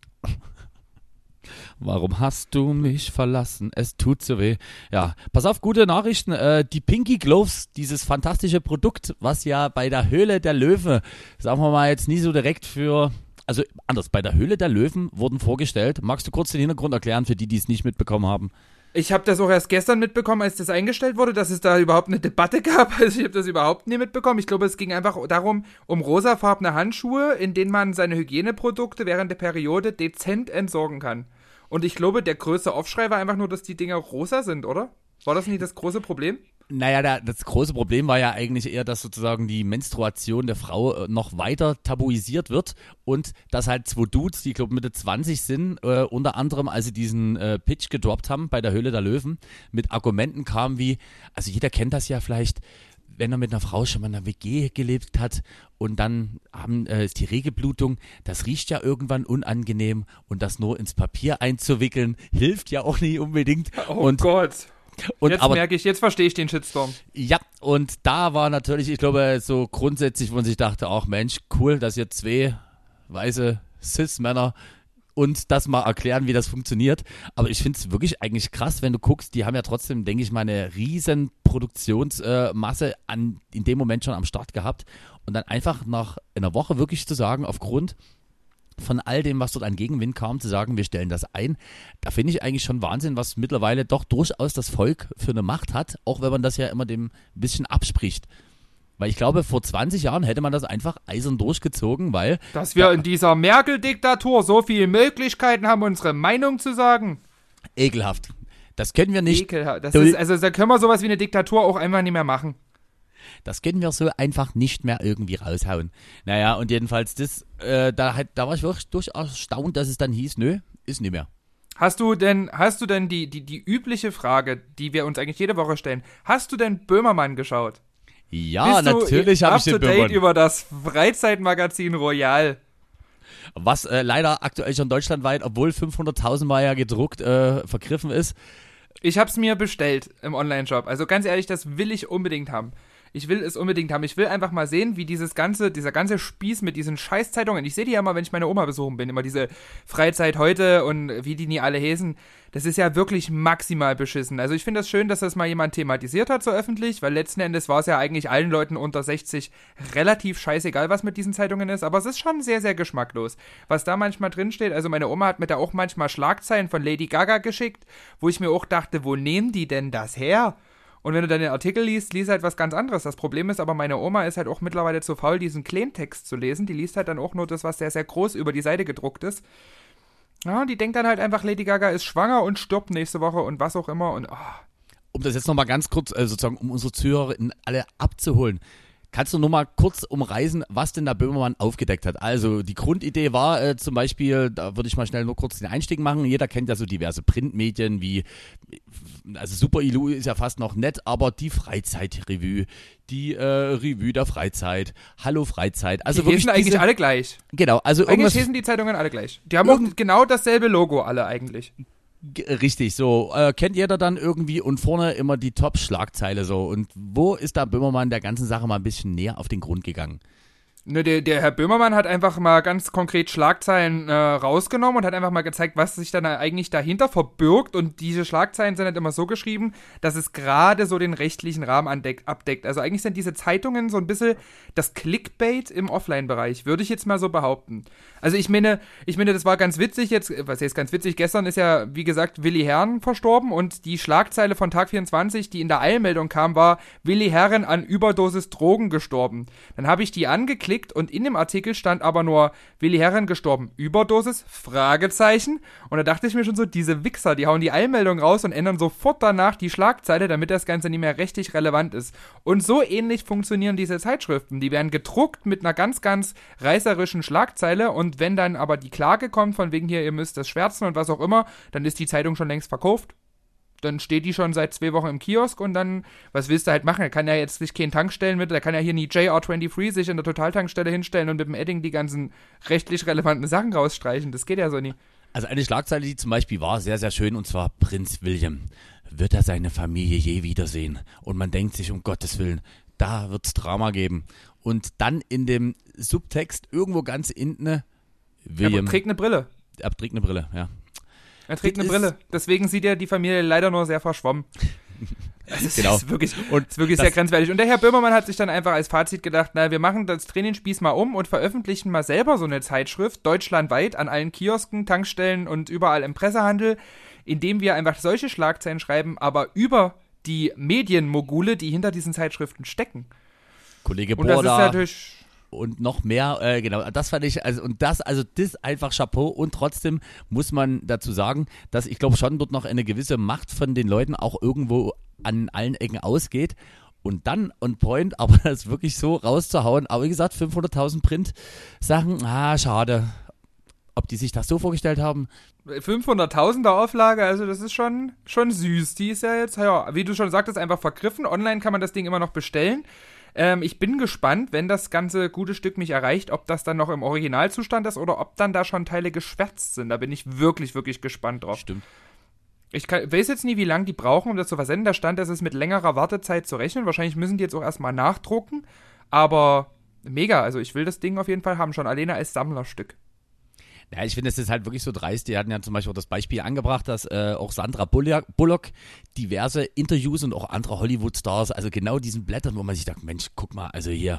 Speaker 2: Warum hast du mich verlassen? Es tut so weh. Ja, pass auf, gute Nachrichten. Äh, die Pinky Gloves, dieses fantastische Produkt, was ja bei der Höhle der Löwen, sagen wir mal jetzt nie so direkt für, also anders, bei der Höhle der Löwen wurden vorgestellt. Magst du kurz den Hintergrund erklären für die, die es nicht mitbekommen haben?
Speaker 3: Ich habe das auch erst gestern mitbekommen, als das eingestellt wurde, dass es da überhaupt eine Debatte gab. Also ich habe das überhaupt nie mitbekommen. Ich glaube, es ging einfach darum, um rosafarbene Handschuhe, in denen man seine Hygieneprodukte während der Periode dezent entsorgen kann. Und ich glaube, der größte Aufschrei war einfach nur, dass die Dinger rosa sind, oder? War das nicht das große Problem?
Speaker 2: Naja, da, das große Problem war ja eigentlich eher, dass sozusagen die Menstruation der Frau äh, noch weiter tabuisiert wird und dass halt zwei Dudes, die ich glaube Mitte zwanzig sind, äh, unter anderem, als sie diesen äh, Pitch gedroppt haben bei der Höhle der Löwen, mit Argumenten kamen wie, also jeder kennt das ja vielleicht, wenn er mit einer Frau schon mal in einer W G gelebt hat und dann haben, äh, ist die Regelblutung, das riecht ja irgendwann unangenehm und das nur ins Papier einzuwickeln, hilft ja auch nicht unbedingt.
Speaker 3: Oh
Speaker 2: und,
Speaker 3: Gott.
Speaker 2: und
Speaker 3: jetzt
Speaker 2: aber,
Speaker 3: merke ich, jetzt verstehe ich den Shitstorm.
Speaker 2: Ja, und da war natürlich, ich glaube, so grundsätzlich, wo man sich dachte, ach Mensch, cool, dass ihr zwei weiße Cis-Männer und das mal erklären, wie das funktioniert. Aber ich finde es wirklich eigentlich krass, wenn du guckst, die haben ja trotzdem, denke ich mal, eine riesen Produktionsmasse äh, an, in dem Moment schon am Start gehabt. Und dann einfach nach einer Woche wirklich zu sagen, aufgrund von all dem, was dort an Gegenwind kam, zu sagen, wir stellen das ein, da finde ich eigentlich schon Wahnsinn, was mittlerweile doch durchaus das Volk für eine Macht hat, auch wenn man das ja immer dem ein bisschen abspricht. Weil ich glaube, vor zwanzig Jahren hätte man das einfach eisern durchgezogen, weil...
Speaker 3: Dass wir in dieser Merkel-Diktatur so viele Möglichkeiten haben, unsere Meinung zu sagen.
Speaker 2: Ekelhaft. Das können wir nicht...
Speaker 3: Ekelhaft. Das ist, also da können wir sowas wie eine Diktatur auch einfach nicht mehr machen.
Speaker 2: Das können wir so einfach nicht mehr irgendwie raushauen. Naja, und jedenfalls, das, äh, da, hat, da war ich wirklich durchaus erstaunt, dass es dann hieß, nö, ist nicht mehr.
Speaker 3: Hast du denn, hast du denn die, die, die übliche Frage, die wir uns eigentlich jede Woche stellen, hast du denn Böhmermann geschaut?
Speaker 2: Ja,
Speaker 3: Bist
Speaker 2: natürlich habe ich den
Speaker 3: up-to-date
Speaker 2: Böhmermann.
Speaker 3: über das Freizeitmagazin Royal.
Speaker 2: Was äh, leider aktuell schon deutschlandweit, obwohl fünfhunderttausend Mal ja gedruckt, äh, vergriffen ist.
Speaker 3: Ich habe es mir bestellt im Online-Shop. Also ganz ehrlich, das will ich unbedingt haben. Ich will es unbedingt haben. Ich will einfach mal sehen, wie dieses ganze, dieser ganze Spieß mit diesen Scheißzeitungen, ich sehe die ja immer, wenn ich meine Oma besuchen bin, immer diese Freizeit heute und wie die nie alle heißen, das ist ja wirklich maximal beschissen. Also ich finde das schön, dass das mal jemand thematisiert hat so öffentlich, weil letzten Endes war es ja eigentlich allen Leuten unter sechzig relativ scheißegal, was mit diesen Zeitungen ist, aber es ist schon sehr, sehr geschmacklos. Was da manchmal drinsteht, also meine Oma hat mir da auch manchmal Schlagzeilen von Lady Gaga geschickt, wo ich mir auch dachte, wo nehmen die denn das her? Und wenn du dann den Artikel liest, liest halt was ganz anderes. Das Problem ist aber, meine Oma ist halt auch mittlerweile zu faul, diesen Kleintext zu lesen. Die liest halt dann auch nur das, was sehr, sehr groß über die Seite gedruckt ist. Ja, und die denkt dann halt einfach, Lady Gaga ist schwanger und stirbt nächste Woche und was auch immer. Und oh.
Speaker 2: Um das jetzt nochmal ganz kurz, äh, sozusagen, um unsere Zuhörer alle abzuholen. Kannst du nur mal kurz umreißen, was denn der Böhmermann aufgedeckt hat? Also die Grundidee war äh, zum Beispiel, da würde ich mal schnell nur kurz den Einstieg machen. Jeder kennt ja so diverse Printmedien wie, also Super Ilu ist ja fast noch nett, aber die Freizeitrevue, die äh, Revue der Freizeit, Hallo Freizeit. Also
Speaker 3: die
Speaker 2: wirklich
Speaker 3: heißen eigentlich
Speaker 2: diese,
Speaker 3: alle gleich.
Speaker 2: Genau, also
Speaker 3: Eigentlich
Speaker 2: irgendwas,
Speaker 3: heißen die Zeitungen alle gleich. Die haben auch genau dasselbe Logo alle eigentlich.
Speaker 2: G- Richtig, so. Äh, kennt jeder dann irgendwie und vorne immer die Top-Schlagzeile so. Und wo ist da Böhmermann der ganzen Sache mal ein bisschen näher auf den Grund gegangen?
Speaker 3: Ne, der, der Herr Böhmermann hat einfach mal ganz konkret Schlagzeilen äh, rausgenommen und hat einfach mal gezeigt, was sich dann eigentlich dahinter verbirgt. Und diese Schlagzeilen sind halt immer so geschrieben, dass es gerade so den rechtlichen Rahmen andeckt, abdeckt. Also eigentlich sind diese Zeitungen so ein bisschen das Clickbait im Offline-Bereich, würde ich jetzt mal so behaupten. Also ich meine, ich meine, das war ganz witzig jetzt, was heißt ganz witzig, gestern ist ja, wie gesagt, Willi Herren verstorben und die Schlagzeile von Tag vierundzwanzig, die in der Eilmeldung kam, war Willi Herren an Überdosis Drogen gestorben. Dann habe ich die angeklickt und in dem Artikel stand aber nur Willi Herren gestorben, Überdosis, Fragezeichen. Und da dachte ich mir schon so, diese Wichser, die hauen die Eilmeldung raus und ändern sofort danach die Schlagzeile, damit das Ganze nicht mehr rechtlich relevant ist. Und so ähnlich funktionieren diese Zeitschriften. Die werden gedruckt mit einer ganz, ganz reißerischen Schlagzeile und wenn dann aber die Klage kommt, von wegen hier, ihr müsst das schwärzen und was auch immer, dann ist die Zeitung schon längst verkauft. Dann steht die schon seit zwei Wochen im Kiosk und dann, was willst du halt machen? Er kann ja jetzt sich keinen Tankstellen mit, er kann ja hier nie J R dreiundzwanzig sich in der Totaltankstelle hinstellen und mit dem Edding die ganzen rechtlich relevanten Sachen rausstreichen. Das geht ja so nie.
Speaker 2: Also eine Schlagzeile, die zum Beispiel war, sehr, sehr schön, und zwar Prinz William. Wird er seine Familie je wiedersehen? Und man denkt sich, um Gottes Willen, da wird's Drama geben. Und dann in dem Subtext irgendwo ganz hinten, William.
Speaker 3: Er trägt eine Brille.
Speaker 2: Er trägt eine Brille, ja.
Speaker 3: Er trägt
Speaker 2: Das
Speaker 3: eine Brille. Deswegen sieht er die Familie leider nur sehr verschwommen. Das ist,
Speaker 2: Genau.
Speaker 3: ist wirklich,
Speaker 2: Und
Speaker 3: ist wirklich
Speaker 2: das-
Speaker 3: sehr grenzwertig. Und der Herr Böhmermann hat sich dann einfach als Fazit gedacht, na, wir machen das Trainingsspieß mal um und veröffentlichen mal selber so eine Zeitschrift, deutschlandweit, an allen Kiosken, Tankstellen und überall im Pressehandel, indem wir einfach solche Schlagzeilen schreiben, aber über die Medienmogule, die hinter diesen Zeitschriften stecken.
Speaker 2: Kollege
Speaker 3: Und das ist
Speaker 2: Borda
Speaker 3: natürlich...
Speaker 2: und noch mehr, äh, genau, das fand ich, also und das, also das einfach Chapeau, und trotzdem muss man dazu sagen, dass ich glaube schon dort noch eine gewisse Macht von den Leuten auch irgendwo an allen Ecken ausgeht. Und dann on point, aber das wirklich so rauszuhauen, aber wie gesagt, fünfhunderttausend Print-Sachen, ah, schade. Ob die sich das so vorgestellt haben?
Speaker 3: fünfhunderttausender Auflage, also das ist schon, schon süß. Die ist ja jetzt, ja, wie du schon sagtest, einfach vergriffen. Online kann man das Ding immer noch bestellen. Ähm, ich bin gespannt, wenn das ganze gute Stück mich erreicht, ob das dann noch im Originalzustand ist oder ob dann da schon Teile geschwärzt sind. Da bin ich wirklich, wirklich gespannt drauf.
Speaker 2: Stimmt.
Speaker 3: Ich kann, weiß jetzt nie, wie lange die brauchen, um das zu versenden. Da stand, es ist mit längerer Wartezeit zu rechnen. Wahrscheinlich müssen die jetzt auch erstmal nachdrucken. Aber mega, also ich will das Ding auf jeden Fall haben, schon alleine als Sammlerstück.
Speaker 2: Ja, ich finde, es ist halt wirklich so dreist. Die hatten ja zum Beispiel auch das Beispiel angebracht, dass äh, auch Sandra Bullock, Bullock diverse Interviews und auch andere Hollywood-Stars, also genau diesen Blättern, wo man sich sagt, Mensch, guck mal, also hier,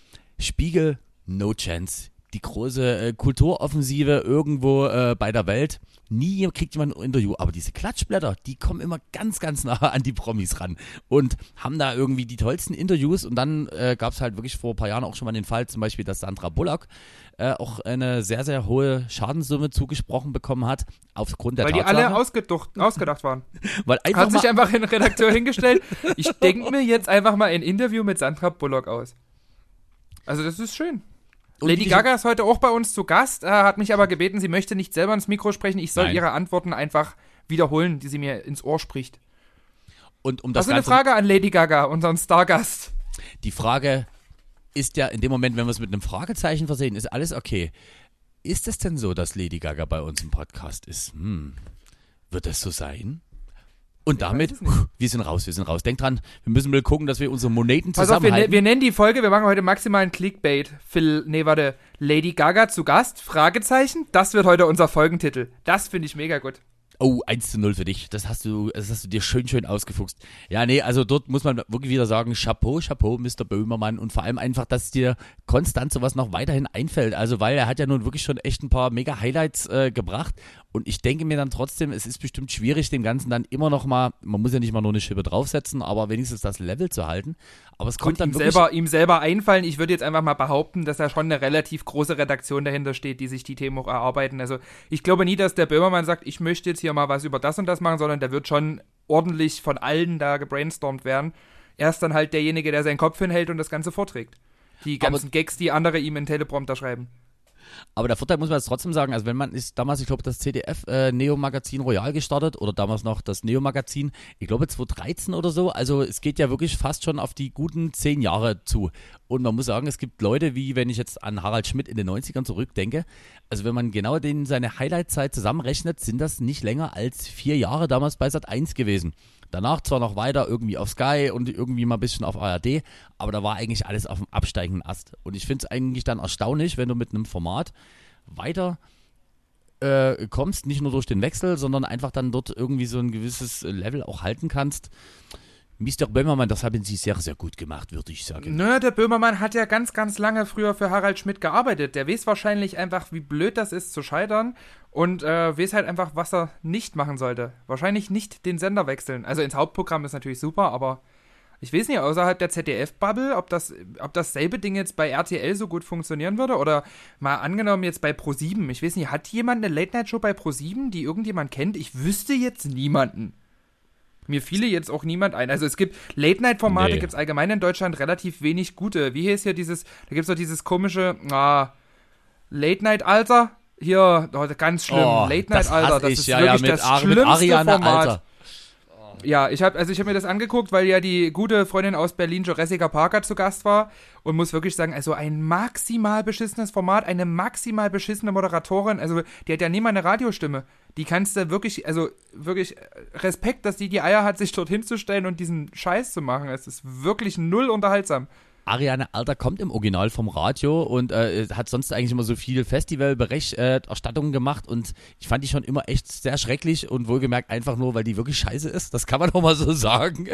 Speaker 2: Spiegel, no chance. Die große äh, Kulturoffensive irgendwo äh, bei der Welt. Nie kriegt jemand ein Interview, aber diese Klatschblätter, die kommen immer ganz, ganz nah an die Promis ran und haben da irgendwie die tollsten Interviews. Und dann äh, gab es halt wirklich vor ein paar Jahren auch schon mal den Fall, zum Beispiel, dass Sandra Bullock äh, auch eine sehr, sehr hohe Schadenssumme zugesprochen bekommen hat, aufgrund der
Speaker 3: Weil die
Speaker 2: Tatsache.
Speaker 3: alle ausgedacht, ausgedacht waren.
Speaker 2: weil einfach
Speaker 3: Hat sich
Speaker 2: mal,
Speaker 3: einfach ein Redakteur hingestellt. Ich denke mir jetzt einfach mal ein Interview mit Sandra Bullock aus. Also das ist schön.
Speaker 2: Und
Speaker 3: Lady
Speaker 2: die-
Speaker 3: Gaga ist heute auch bei uns zu Gast, äh, hat mich aber gebeten, sie möchte nicht selber ins Mikro sprechen. Ich soll
Speaker 2: Nein.
Speaker 3: ihre Antworten einfach wiederholen, die sie mir ins Ohr spricht.
Speaker 2: und um das
Speaker 3: Hast du eine
Speaker 2: Ganze,
Speaker 3: Frage an Lady Gaga, unseren Stargast?
Speaker 2: die Frage ist ja in dem Moment, wenn wir es mit einem Fragezeichen versehen, ist alles okay. Ist es denn so, dass Lady Gaga bei uns im Podcast ist? Hm, wird das so sein? Und damit,
Speaker 3: weiß es nicht.
Speaker 2: wir sind raus, wir sind raus. Denkt dran, wir müssen mal gucken, dass wir unsere Monaten
Speaker 3: Pass auf, wir, ne-
Speaker 2: zusammenhalten.
Speaker 3: wir nennen die Folge, wir machen heute maximalen Clickbait. Phil, nee, warte, Lady Gaga zu Gast, Fragezeichen, das wird heute unser Folgentitel. Das finde ich mega gut.
Speaker 2: Oh, eins zu null für dich. Das hast du, das hast du dir schön, schön ausgefuchst. Ja, nee, also dort muss man wirklich wieder sagen, Chapeau, Chapeau, Mister Böhmermann, und vor allem einfach, dass dir konstant sowas noch weiterhin einfällt. Also, weil er hat ja nun wirklich schon echt ein paar mega Highlights äh, gebracht, und ich denke mir dann trotzdem, es ist bestimmt schwierig, dem Ganzen dann immer noch mal, man muss ja nicht mal nur eine Schippe draufsetzen, aber wenigstens das Level zu halten. Aber es kommt
Speaker 3: Und
Speaker 2: dann
Speaker 3: ihm
Speaker 2: wirklich...
Speaker 3: selber, ihm selber einfallen. Ich würde jetzt einfach mal behaupten, dass da schon eine relativ große Redaktion dahinter steht, die sich die Themen auch erarbeiten. Also ich glaube nie, dass der Böhmermann sagt, ich möchte jetzt hier mal was über das und das machen, sondern der wird schon ordentlich von allen da gebrainstormt werden. Er ist dann halt derjenige, der seinen Kopf hinhält und das Ganze vorträgt. Die
Speaker 2: Aber-
Speaker 3: ganzen Gags, die andere ihm in Teleprompter schreiben.
Speaker 2: Aber der Vorteil muss man jetzt trotzdem sagen, also wenn man ist damals, ich glaube, das C D F äh, Neo-Magazin Royal gestartet oder damals noch das Neo-Magazin, ich glaube zweitausenddreizehn oder so, also es geht ja wirklich fast schon auf die guten zehn Jahre zu. Und man muss sagen, es gibt Leute, wie wenn ich jetzt an Harald Schmidt in den neunzigern zurückdenke, also wenn man genau den seine Highlight-Zeit zusammenrechnet, sind das nicht länger als vier Jahre damals bei Sat eins gewesen. Danach zwar noch weiter irgendwie auf Sky und irgendwie mal ein bisschen auf A R D, aber da war eigentlich alles auf dem absteigenden Ast. Und ich finde es eigentlich dann erstaunlich, wenn du mit einem Format weiter äh, kommst, nicht nur durch den Wechsel, sondern einfach dann dort irgendwie so ein gewisses Level auch halten kannst. Mister Böhmermann, das haben Sie sehr, sehr gut gemacht, würde ich sagen.
Speaker 3: Nö, der Böhmermann hat ja ganz, ganz lange früher für Harald Schmidt gearbeitet. Der weiß wahrscheinlich einfach, wie blöd das ist zu scheitern und äh, weiß halt einfach, was er nicht machen sollte. Wahrscheinlich nicht den Sender wechseln. Also ins Hauptprogramm ist natürlich super, aber ich weiß nicht, außerhalb der Z D F-Bubble, ob das, ob dasselbe Ding jetzt bei R T L so gut funktionieren würde oder mal angenommen jetzt bei ProSieben. Ich weiß nicht, hat jemand eine Late-Night-Show bei ProSieben, die irgendjemand kennt? Ich wüsste jetzt niemanden. Mir fiele jetzt auch niemand ein. Also es gibt Late-Night-Formate,
Speaker 2: Nee.
Speaker 3: gibt es allgemein in Deutschland relativ wenig gute. Wie hieß hier dieses, da gibt es doch dieses komische, ah, Late-Night-Alter? Hier, oh, ganz schlimm,
Speaker 2: Oh, das
Speaker 3: Late-Night-Alter,
Speaker 2: hasse
Speaker 3: das
Speaker 2: ich,
Speaker 3: ist
Speaker 2: ja,
Speaker 3: wirklich
Speaker 2: ja, mit,
Speaker 3: das
Speaker 2: Ar- mit
Speaker 3: schlimmste
Speaker 2: Ariane,
Speaker 3: Format.
Speaker 2: Alter.
Speaker 3: Ja, ich habe also ich habe mir das angeguckt, weil ja die gute Freundin aus Berlin, Jessica Parker, zu Gast war und muss wirklich sagen, also ein maximal beschissenes Format, eine maximal beschissene Moderatorin, also die hat ja nie mal eine Radiostimme. Die kannst du wirklich, also wirklich Respekt, dass die die Eier hat, sich dort hinzustellen und diesen Scheiß zu machen. Es ist wirklich null unterhaltsam.
Speaker 2: Ariane Alter kommt im Original vom Radio und äh, hat sonst eigentlich immer so viel Festivalberichterstattungen gemacht und ich fand die schon immer echt sehr schrecklich und wohlgemerkt einfach nur, weil die wirklich scheiße ist, das kann man doch mal so sagen.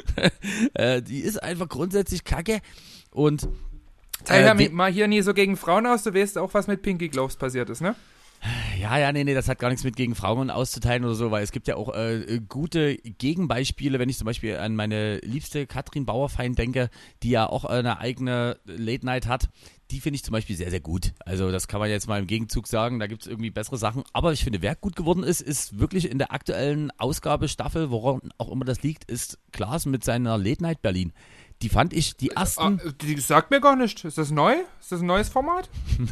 Speaker 2: äh, die ist einfach grundsätzlich kacke und
Speaker 3: Teilhaber
Speaker 2: äh,
Speaker 3: mal hier nie so gegen Frauen aus, du weißt auch, was mit Pinky Gloves passiert ist, ne?
Speaker 2: Ja, ja, nee, nee, das hat gar nichts mit gegen Frauen auszuteilen oder so, weil es gibt ja auch äh, gute Gegenbeispiele, wenn ich zum Beispiel an meine liebste Katrin Bauerfeind denke, die ja auch eine eigene Late Night hat, die finde ich zum Beispiel sehr, sehr gut. Also das kann man jetzt mal im Gegenzug sagen, da gibt es irgendwie bessere Sachen, aber ich finde, wer gut geworden ist, ist wirklich in der aktuellen Ausgabe, Staffel, woran auch immer das liegt, ist Klaas mit seiner Late Night Berlin. Die fand ich, die ersten...
Speaker 3: Ah, die sagt mir gar nicht. Ist das neu? Ist das ein neues Format?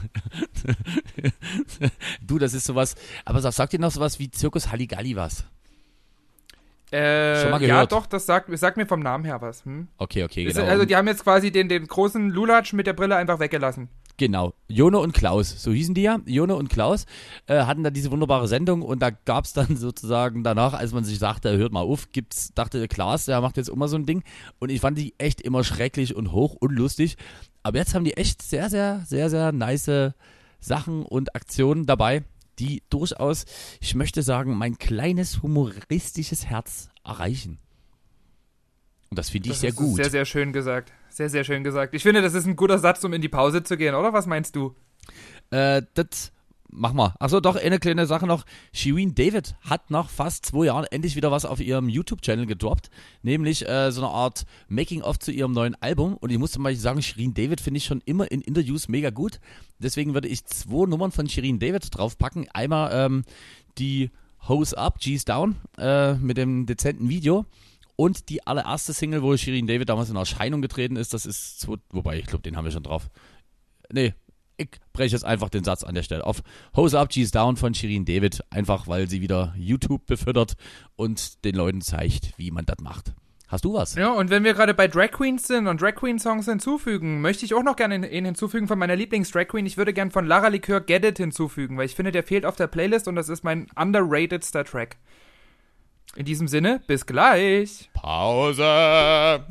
Speaker 2: Du, das ist sowas, aber sag, sagt dir noch sowas wie Zirkus Halligalli was?
Speaker 3: Äh,
Speaker 2: Schon mal
Speaker 3: ja,
Speaker 2: gehört?
Speaker 3: doch, das sagt, sagt mir vom Namen her was. Hm?
Speaker 2: Okay, okay,
Speaker 3: Ist,
Speaker 2: genau.
Speaker 3: also die haben jetzt quasi den, den großen Lulatsch mit der Brille einfach weggelassen.
Speaker 2: Genau, Jone und Klaus, so hießen die ja, Jone und Klaus, äh, hatten da diese wunderbare Sendung und da gab es dann sozusagen danach, als man sich sagte, hört mal auf, gibt's, dachte der Klaas, der macht jetzt immer so ein Ding und ich fand die echt immer schrecklich und hoch unlustig, aber jetzt haben die echt sehr, sehr, sehr, sehr nice Sachen und Aktionen dabei, die durchaus, ich möchte sagen, mein kleines humoristisches Herz erreichen. Und das finde ich
Speaker 3: Das
Speaker 2: sehr
Speaker 3: ist
Speaker 2: gut.
Speaker 3: Sehr, sehr schön gesagt. Sehr, sehr schön gesagt. Ich finde, das ist ein guter Satz, um in die Pause zu gehen, oder? Was meinst du?
Speaker 2: Äh, das mach mal. Achso, doch, eine kleine Sache noch. Shirin David hat nach fast zwei Jahren endlich wieder was auf ihrem YouTube-Channel gedroppt. Nämlich äh, so eine Art Making-of zu ihrem neuen Album. Und ich musste mal sagen, Shirin David finde ich schon immer in Interviews mega gut. Deswegen würde ich zwei Nummern von Shirin David draufpacken. Einmal ähm, die Hose Up, G's Down äh, mit dem dezenten Video. Und die allererste Single, wo Shirin David damals in Erscheinung getreten ist, das ist, zwei, wobei, ich glaube, den haben wir schon drauf. Nee, ich breche jetzt einfach den Satz an der Stelle auf. Hose Up, G's Down von Shirin David, einfach weil sie wieder YouTube befördert und den Leuten zeigt, wie man das macht. Hast du was?
Speaker 3: Ja, und wenn wir gerade bei Drag Queens sind und Drag Queen Songs hinzufügen, möchte ich auch noch gerne einen hinzufügen von meiner Lieblings-Drag Queen. Ich würde gerne von Lara Likör Get It hinzufügen, weil ich finde, der fehlt auf der Playlist und das ist mein underratedster Track. In diesem Sinne, bis gleich.
Speaker 2: Pause!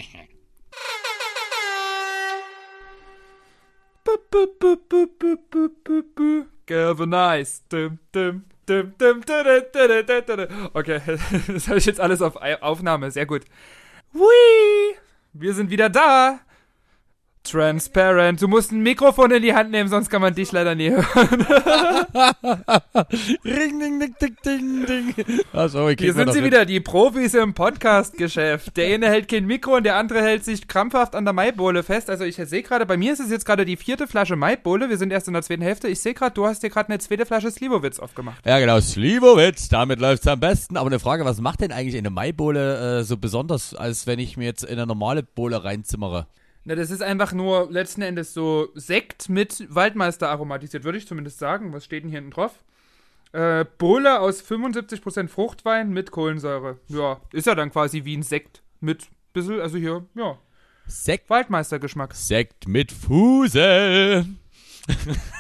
Speaker 3: Galvanize. Dum, dum, dum, dum, dum, dum, dum, dum, dum. Okay, das habe ich jetzt alles auf Aufnahme. Sehr gut. Hui! Wir sind wieder da. Transparent. Du musst ein Mikrofon in die Hand nehmen, sonst kann man dich leider nie hören.
Speaker 2: Ring, ding, ding, ding, ding, ding. Achso, ich
Speaker 3: Hier sind sie wieder, die Profis im Podcast-Geschäft. Der eine hält kein Mikro und der andere hält sich krampfhaft an der Maibowle fest. Also ich sehe gerade, bei mir ist es jetzt gerade die vierte Flasche Maibowle. Wir sind erst in der zweiten Hälfte. Ich sehe gerade, du hast dir gerade eine zweite Flasche Slivovitz aufgemacht.
Speaker 2: Ja, genau, Slivovitz, damit läuft's am besten. Aber eine Frage, was macht denn eigentlich eine Maibowle äh, so besonders, als wenn ich mir jetzt in eine normale Bowle reinzimmere?
Speaker 3: Na, das ist einfach nur letzten Endes so Sekt mit Waldmeister aromatisiert, würde ich zumindest sagen. Was steht denn hier hinten drauf? Äh, Bowle aus fünfundsiebzig Prozent Fruchtwein mit Kohlensäure. Ja, ist ja dann quasi wie ein Sekt mit bisschen, also hier, ja,
Speaker 2: Sekt,
Speaker 3: Waldmeistergeschmack.
Speaker 2: Sekt mit Fusel.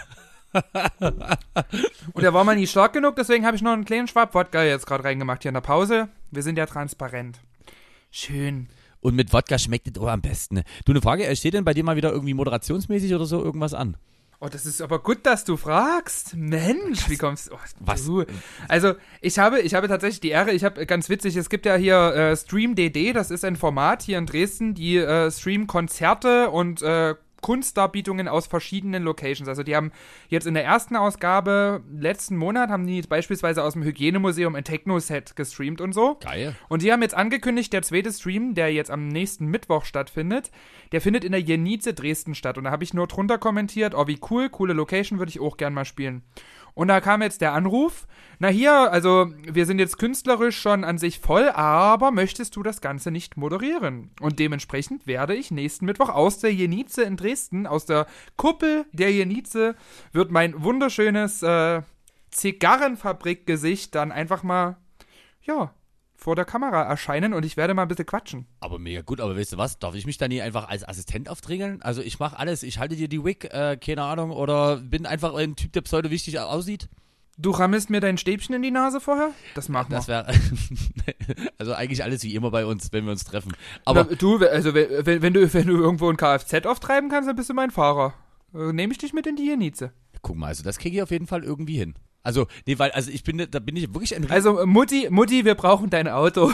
Speaker 3: Und der war mal nie stark genug, deswegen habe ich noch einen kleinen Schwab Wodka jetzt gerade reingemacht hier in der Pause. Wir sind ja transparent. Schön.
Speaker 2: Und mit Wodka schmeckt es auch am besten. Ne? Du, eine Frage, steht denn bei dir mal wieder irgendwie moderationsmäßig oder so irgendwas an?
Speaker 3: Oh, das ist aber gut, dass du fragst. Mensch, wie kommst du? Oh,
Speaker 2: Was?
Speaker 3: Du. Also, ich habe, ich habe tatsächlich die Ehre, ich habe, ganz witzig, es gibt ja hier äh, Stream D D, das ist ein Format hier in Dresden, die äh, streamen Konzerte und äh, Kunstdarbietungen aus verschiedenen Locations. Also die haben jetzt in der ersten Ausgabe, letzten Monat, haben die beispielsweise aus dem Hygienemuseum ein Techno-Set gestreamt und so.
Speaker 2: Geil.
Speaker 3: Und die haben jetzt angekündigt, der zweite Stream, der jetzt am nächsten Mittwoch stattfindet, der findet in der Jenice Dresden statt. Und da habe ich nur drunter kommentiert, oh wie cool, coole Location, würde ich auch gern mal spielen. Und da kam jetzt der Anruf, na hier, also wir sind jetzt künstlerisch schon an sich voll, aber möchtest du das Ganze nicht moderieren? Und dementsprechend werde ich nächsten Mittwoch aus der Jenice in Dresden, aus der Kuppel der Jenice, wird mein wunderschönes äh, Zigarrenfabrik-Gesicht dann einfach mal, ja, vor der Kamera erscheinen und ich werde mal ein bisschen quatschen.
Speaker 2: Aber mega gut, aber weißt du was, darf ich mich da nie einfach als Assistent aufdrängeln? Also ich mache alles, ich halte dir die Wig, äh, keine Ahnung, oder bin einfach ein Typ, der pseudo wichtig aussieht.
Speaker 3: Du rammest mir dein Stäbchen in die Nase vorher? Das machen wir.
Speaker 2: Das wäre, also eigentlich alles wie immer bei uns, wenn wir uns treffen. Aber
Speaker 3: Na, du, also wenn, wenn, du, wenn du irgendwo ein Kfz auftreiben kannst, dann bist du mein Fahrer. Äh, Nehme ich dich mit in die Jenice.
Speaker 2: guck mal, also das kriege ich auf jeden Fall irgendwie hin. Also, nee, weil, also ich bin, da bin ich wirklich ein...
Speaker 3: Also Mutti, Mutti, wir brauchen dein Auto.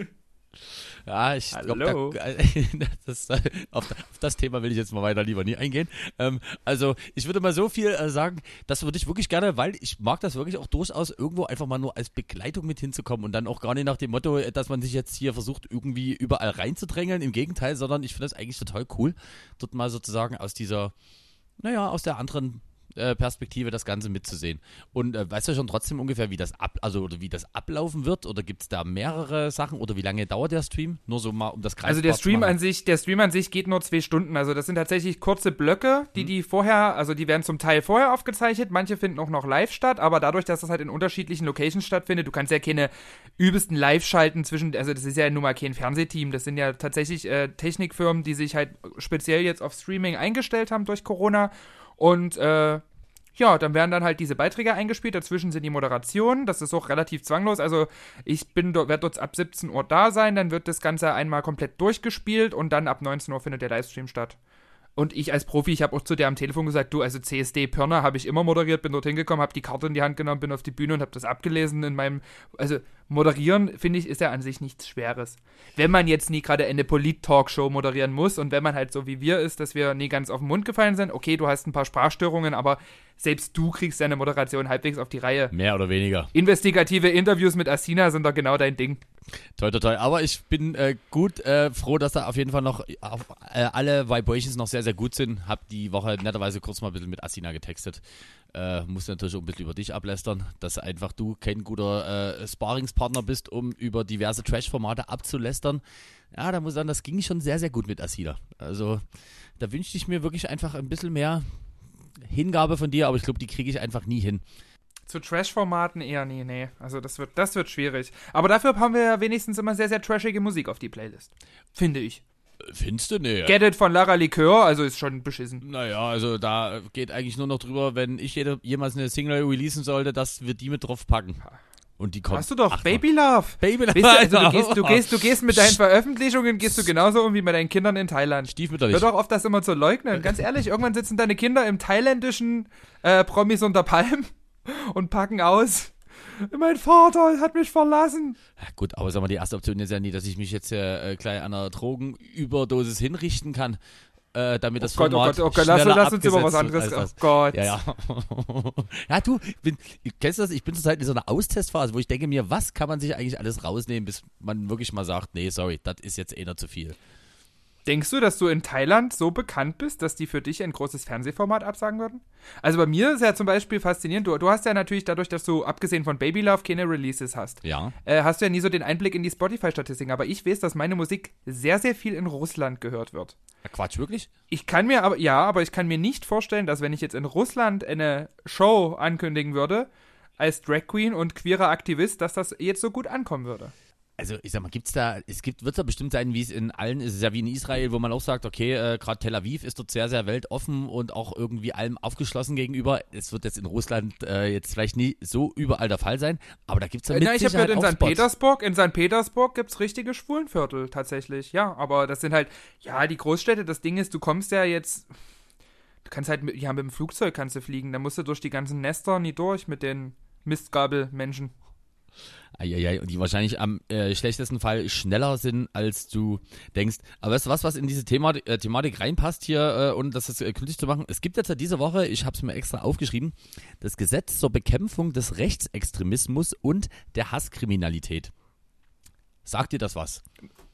Speaker 2: Ja, ich
Speaker 3: Hallo.
Speaker 2: glaube, da, das, auf, auf das Thema will ich jetzt mal weiter lieber nie eingehen. Ähm, also ich würde mal so viel äh, sagen, das würde ich wirklich gerne, weil ich mag das wirklich auch durchaus, irgendwo einfach mal nur als Begleitung mit hinzukommen und dann auch gar nicht nach dem Motto, dass man sich jetzt hier versucht, irgendwie überall reinzudrängeln, im Gegenteil, sondern ich finde das eigentlich total cool, dort mal sozusagen aus dieser, naja, aus der anderen Perspektive das Ganze mitzusehen. Und äh, weißt du schon trotzdem ungefähr, wie das ab, also oder wie das ablaufen wird? Oder gibt es da mehrere Sachen? Oder wie lange dauert der Stream? Nur so mal um das greifbar
Speaker 3: Also der
Speaker 2: zu
Speaker 3: Stream
Speaker 2: machen.
Speaker 3: an sich, der Stream an sich geht nur zwei Stunden. Also das sind tatsächlich kurze Blöcke, die
Speaker 2: hm.
Speaker 3: die vorher, also die werden zum Teil vorher aufgezeichnet, manche finden auch noch live statt, aber dadurch, dass das halt in unterschiedlichen Locations stattfindet, du kannst ja keine übelsten Live-Schalten zwischen, also das ist ja nun mal kein Fernsehteam, das sind ja tatsächlich äh, Technikfirmen, die sich halt speziell jetzt auf Streaming eingestellt haben durch Corona und äh, ja, dann werden dann halt diese Beiträge eingespielt, dazwischen sind die Moderationen, das ist auch relativ zwanglos, also ich bin dort, werde dort ab siebzehn Uhr da sein, dann wird das Ganze einmal komplett durchgespielt und dann ab neunzehn Uhr findet der Livestream statt. Und ich als Profi, ich habe auch zu der am Telefon gesagt, du, also C S D Pirna habe ich immer moderiert, bin dort hingekommen, habe die Karte in die Hand genommen, bin auf die Bühne und habe das abgelesen in meinem, also moderieren, finde ich, ist ja an sich nichts Schweres. Wenn man jetzt nie gerade eine Polit-Talkshow moderieren muss und wenn man halt so wie wir ist, dass wir nie ganz auf den Mund gefallen sind, okay, du hast ein paar Sprachstörungen, aber selbst du kriegst deine Moderation halbwegs auf die Reihe.
Speaker 2: Mehr oder weniger.
Speaker 3: Investigative Interviews mit Asina sind doch genau dein Ding.
Speaker 2: Toi, toi, toi. Aber ich bin äh, gut äh, froh, dass da auf jeden Fall noch auf, äh, alle Vibrations noch sehr, sehr gut sind. Hab die Woche netterweise kurz mal ein bisschen mit Asina getextet. Äh, muss natürlich auch ein bisschen über dich ablästern, dass einfach du kein guter äh, Sparringspartner bist, um über diverse Trash-Formate abzulästern. Ja, da muss ich sagen, das ging schon sehr, sehr gut mit Asina. Also da wünschte ich mir wirklich einfach ein bisschen mehr Hingabe von dir, aber ich glaube, die kriege ich einfach nie hin.
Speaker 3: Zu Trash-Formaten eher nie, nee. Also das wird, das wird schwierig. Aber dafür haben wir ja wenigstens immer sehr, sehr trashige Musik auf die Playlist. Finde ich.
Speaker 2: Findest du? Nee.
Speaker 3: Get It von Lara Likör, also ist schon beschissen.
Speaker 2: Naja, also da geht eigentlich nur noch drüber, wenn ich jede, jemals eine Single releasen sollte, dass wir die mit drauf packen. Und die kommt.
Speaker 3: Hast du doch
Speaker 2: Ach,
Speaker 3: Baby Love.
Speaker 2: Baby Love.
Speaker 3: Weißt du, also du, gehst, du, gehst, du gehst mit deinen Veröffentlichungen, gehst du genauso um wie mit deinen Kindern in Thailand.
Speaker 2: Stiefmütterlich.
Speaker 3: Hör doch auf, das immer zu leugnen. Ganz ehrlich, irgendwann sitzen deine Kinder im thailändischen äh, Promis unter Palmen und packen aus. Mein Vater hat mich verlassen.
Speaker 2: Ja, gut, aber sag mal, die erste Option ist ja nie, dass ich mich jetzt äh, gleich an einer Drogenüberdosis hinrichten kann, äh, damit das
Speaker 3: Oh Gott, oh
Speaker 2: Format
Speaker 3: Gott, oh Gott, lass,
Speaker 2: schneller
Speaker 3: lass uns über was
Speaker 2: abgesetzt
Speaker 3: anderes.
Speaker 2: wird als
Speaker 3: Oh Gott.
Speaker 2: Ja, ja. Ja, du, ich bin, kennst du das? Ich bin zurzeit in so einer Austestphase, wo ich denke mir, was kann man sich eigentlich alles rausnehmen, bis man wirklich mal sagt, nee, sorry, das ist jetzt eher zu viel.
Speaker 3: Denkst du, dass du in Thailand so bekannt bist, dass die für dich ein großes Fernsehformat absagen würden? Also bei mir ist ja zum Beispiel faszinierend, du, du hast ja natürlich dadurch, dass du abgesehen von Baby Love keine Releases hast,
Speaker 2: Ja.
Speaker 3: äh, hast du ja nie so den Einblick in die Spotify-Statistiken, aber ich weiß, dass meine Musik sehr, sehr viel in Russland gehört wird.
Speaker 2: Ja, Quatsch, wirklich?
Speaker 3: Ich kann mir aber, ja, aber ich kann mir nicht vorstellen, dass wenn ich jetzt in Russland eine Show ankündigen würde, als Drag Queen und queerer Aktivist, dass das jetzt so gut ankommen würde.
Speaker 2: Also ich sag mal, gibt's da, es gibt, wird es da bestimmt sein, wie es in allen, es ist ja wie in Israel, wo man auch sagt, okay, äh, gerade Tel Aviv ist dort sehr, sehr weltoffen und auch irgendwie allem aufgeschlossen gegenüber. Es wird jetzt in Russland äh, jetzt vielleicht nie so überall der Fall sein, aber da gibt es ja mit
Speaker 3: Na, ich habe
Speaker 2: Sicherheit
Speaker 3: gehört, in
Speaker 2: auch
Speaker 3: Sankt
Speaker 2: Spots.
Speaker 3: Petersburg, in Sankt Petersburg gibt es richtige Schwulenviertel tatsächlich, ja, aber das sind halt, ja, die Großstädte, das Ding ist, du kommst ja jetzt, du kannst halt, mit, ja, mit dem Flugzeug kannst du fliegen, da musst du durch die ganzen Nester nie durch mit den Mistgabelmenschen.
Speaker 2: Eieiei, und die wahrscheinlich am äh, schlechtesten Fall schneller sind, als du denkst. Aber weißt du was, was in diese Thema, äh, Thematik reinpasst hier, äh, und das ist äh, künstlich zu machen? Es gibt jetzt ja diese Woche, ich habe es mir extra aufgeschrieben, das Gesetz zur Bekämpfung des Rechtsextremismus und der Hasskriminalität. Sagt dir das was?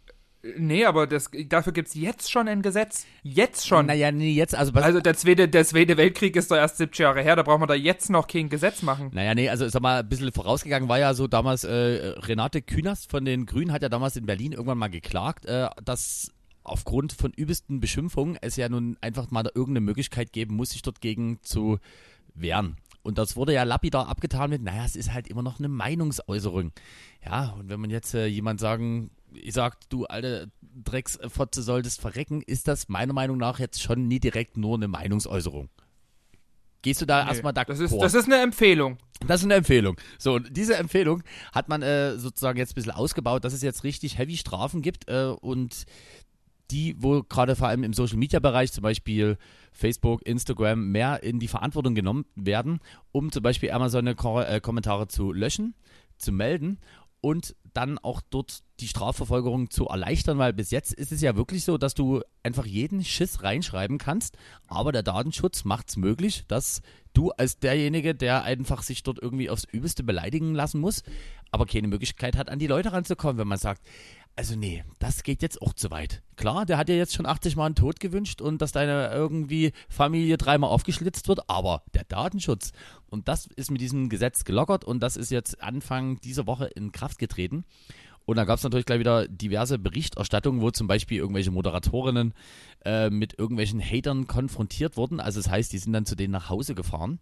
Speaker 3: Nee, aber das, dafür gibt es jetzt schon ein Gesetz. Jetzt schon.
Speaker 2: Naja, nee, jetzt, also... Was,
Speaker 3: Also der Zweite, der Zweite Weltkrieg ist doch erst siebzig Jahre her, da braucht man da jetzt noch kein Gesetz machen.
Speaker 2: Naja, nee, also sag mal, ein bisschen vorausgegangen war ja so damals, äh, Renate Künast von den Grünen hat ja damals in Berlin irgendwann mal geklagt, äh, dass aufgrund von übelsten Beschimpfungen es ja nun einfach mal da irgendeine Möglichkeit geben muss, sich dort gegen zu wehren. Und das wurde ja lapidar abgetan mit, naja, es ist halt immer noch eine Meinungsäußerung. Ja, und wenn man jetzt äh, jemand sagen, ich sag, du alte Drecksfotze solltest verrecken, ist das meiner Meinung nach jetzt schon nie direkt nur eine Meinungsäußerung. Gehst du da
Speaker 3: Nee,
Speaker 2: erstmal d'accord?
Speaker 3: das ist, das ist eine Empfehlung.
Speaker 2: Das ist eine Empfehlung. So, und diese Empfehlung hat man äh, sozusagen jetzt ein bisschen ausgebaut, dass es jetzt richtig heavy Strafen gibt äh, und die, wo gerade vor allem im Social-Media-Bereich, zum Beispiel Facebook, Instagram, mehr in die Verantwortung genommen werden, um zum Beispiel einmal so eine Ko- äh, Kommentare zu löschen, zu melden und dann auch dort die Strafverfolgung zu erleichtern, weil bis jetzt ist es ja wirklich so, dass du einfach jeden Schiss reinschreiben kannst, aber der Datenschutz macht es möglich, dass du als derjenige, der einfach sich dort irgendwie aufs Übelste beleidigen lassen muss, aber keine Möglichkeit hat, an die Leute ranzukommen, wenn man sagt, also nee, das geht jetzt auch zu weit. Klar, der hat dir jetzt schon achtzig Mal einen Tod gewünscht und dass deine irgendwie Familie dreimal aufgeschlitzt wird, aber der Datenschutz, und das ist mit diesem Gesetz gelockert und das ist jetzt Anfang dieser Woche in Kraft getreten. Und da gab es natürlich gleich wieder diverse Berichterstattungen, wo zum Beispiel irgendwelche Moderatorinnen äh, mit irgendwelchen Hatern konfrontiert wurden. Also das heißt, die sind dann zu denen nach Hause gefahren.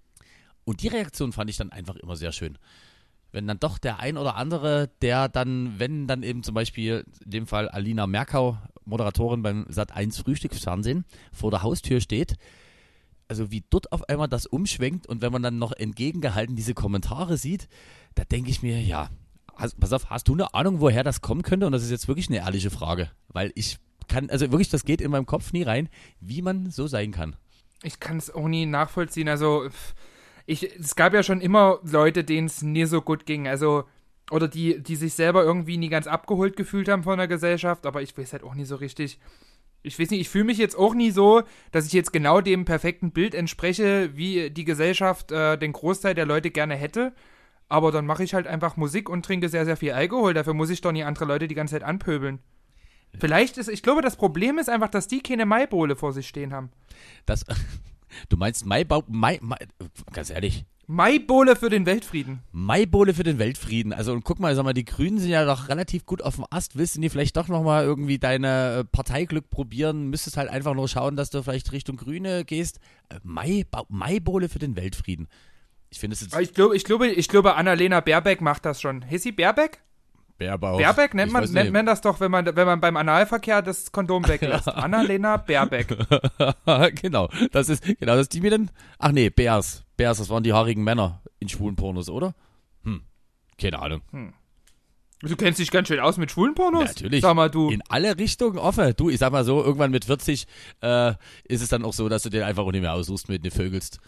Speaker 2: Und die Reaktion fand ich dann einfach immer sehr schön. Wenn dann doch der ein oder andere, der dann, wenn dann eben zum Beispiel in dem Fall Alina Merkau, Moderatorin beim Sat eins Frühstücksfernsehen, vor der Haustür steht, also wie dort auf einmal das umschwenkt und wenn man dann noch entgegengehalten diese Kommentare sieht, da denke ich mir, ja, hast, pass auf, hast du eine Ahnung, woher das kommen könnte? Und das ist jetzt wirklich eine ehrliche Frage, weil ich kann, also wirklich, das geht in meinem Kopf nie rein, wie man so sein kann.
Speaker 3: Ich kann es auch nie nachvollziehen, also... Ich, es gab ja schon immer Leute, denen es nie so gut ging, also, oder die, die sich selber irgendwie nie ganz abgeholt gefühlt haben von der Gesellschaft, aber ich weiß halt auch nie so richtig, ich weiß nicht, ich fühle mich jetzt auch nie so, dass ich jetzt genau dem perfekten Bild entspreche, wie die Gesellschaft äh, den Großteil der Leute gerne hätte, aber dann mache ich halt einfach Musik und trinke sehr, sehr viel Alkohol, dafür muss ich doch nie andere Leute die ganze Zeit anpöbeln. Vielleicht ist, ich glaube, das Problem ist einfach, dass die keine Maibowle vor sich stehen haben.
Speaker 2: Das... Du meinst Maibau, Mai, Mai, ganz ehrlich.
Speaker 3: Maibowle für den Weltfrieden.
Speaker 2: Maibowle für den Weltfrieden. Also und guck mal, sag mal, die Grünen sind ja doch relativ gut auf dem Ast. Willst du nicht vielleicht doch nochmal irgendwie deine Parteiglück probieren? Müsstest halt einfach nur schauen, dass du vielleicht Richtung Grüne gehst. Mai, Maibowle für den Weltfrieden. Ich finde es jetzt...
Speaker 3: Ich glaube, ich glaube, ich glaube, Annalena Baerbock macht das schon. Ist sie Baerbock?
Speaker 2: Baerbauch.
Speaker 3: Baerbock nennt man, nennt man das doch, wenn man, wenn man beim Analverkehr das Kondom weglässt. Annalena Baerbock.
Speaker 2: Genau, das ist, genau, das ist die mit den, ach nee, Bärs, Bärs, das waren die haarigen Männer in schwulen Pornos, oder? Hm, keine Ahnung.
Speaker 3: Hm. Du kennst dich ganz schön aus mit schwulen Pornos?
Speaker 2: Ja, natürlich.
Speaker 3: Sag mal, du.
Speaker 2: In alle Richtungen offen. Du, ich sag mal so, irgendwann mit vierzig äh, ist es dann auch so, dass du den einfach auch nicht mehr aussuchst, mit den vögelst.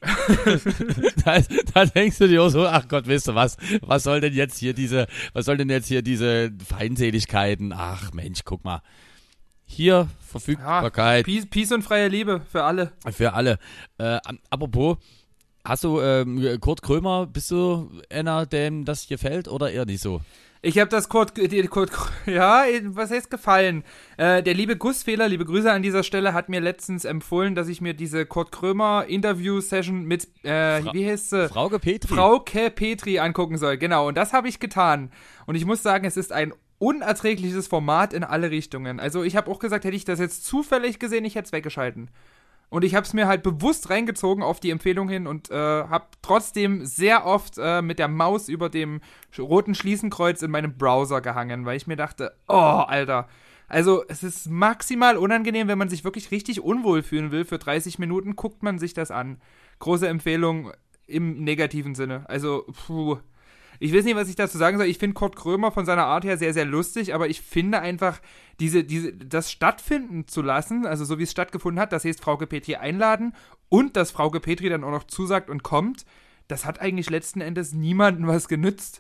Speaker 2: da, da denkst du dir auch so, ach Gott, weißt du was, was soll denn jetzt hier diese, was soll denn jetzt hier diese Feindseligkeiten, ach Mensch, guck mal, hier Verfügbarkeit.
Speaker 3: Ja, Peace, Peace und freie Liebe für alle.
Speaker 2: Für alle. Äh, apropos, hast du ähm, Kurt Krömer, bist du einer, dem das gefällt oder eher nicht so?
Speaker 3: Ich habe das Kurt, die, Kurt, ja, was heißt gefallen? Äh, der liebe Gussfehler, liebe Grüße an dieser Stelle, hat mir letztens empfohlen, dass ich mir diese Kurt Krömer Interview-Session mit, äh,
Speaker 2: Fra-
Speaker 3: wie heißt sie?
Speaker 2: Frauke Petri.
Speaker 3: Frauke Petri angucken soll, genau. Und das habe ich getan. Und ich muss sagen, es ist ein unerträgliches Format in alle Richtungen. Also ich habe auch gesagt, hätte ich das jetzt zufällig gesehen, ich hätte es weggeschalten. Und ich habe es mir halt bewusst reingezogen auf die Empfehlung hin und äh, habe trotzdem sehr oft äh, mit der Maus über dem roten Schließenkreuz in meinem Browser gehangen, weil ich mir dachte, oh, Alter. Also es ist maximal unangenehm, wenn man sich wirklich richtig unwohl fühlen will. Für dreißig Minuten guckt man sich das an. Große Empfehlung im negativen Sinne. Also, puh. Ich weiß nicht, was ich dazu sagen soll. Ich finde Kurt Krömer von seiner Art her sehr, sehr lustig, aber ich finde einfach, diese, diese, das stattfinden zu lassen, also so wie es stattgefunden hat, das heißt Frauke Petri einladen und dass Frauke Petri dann auch noch zusagt und kommt, das hat eigentlich letzten Endes niemandem was genützt.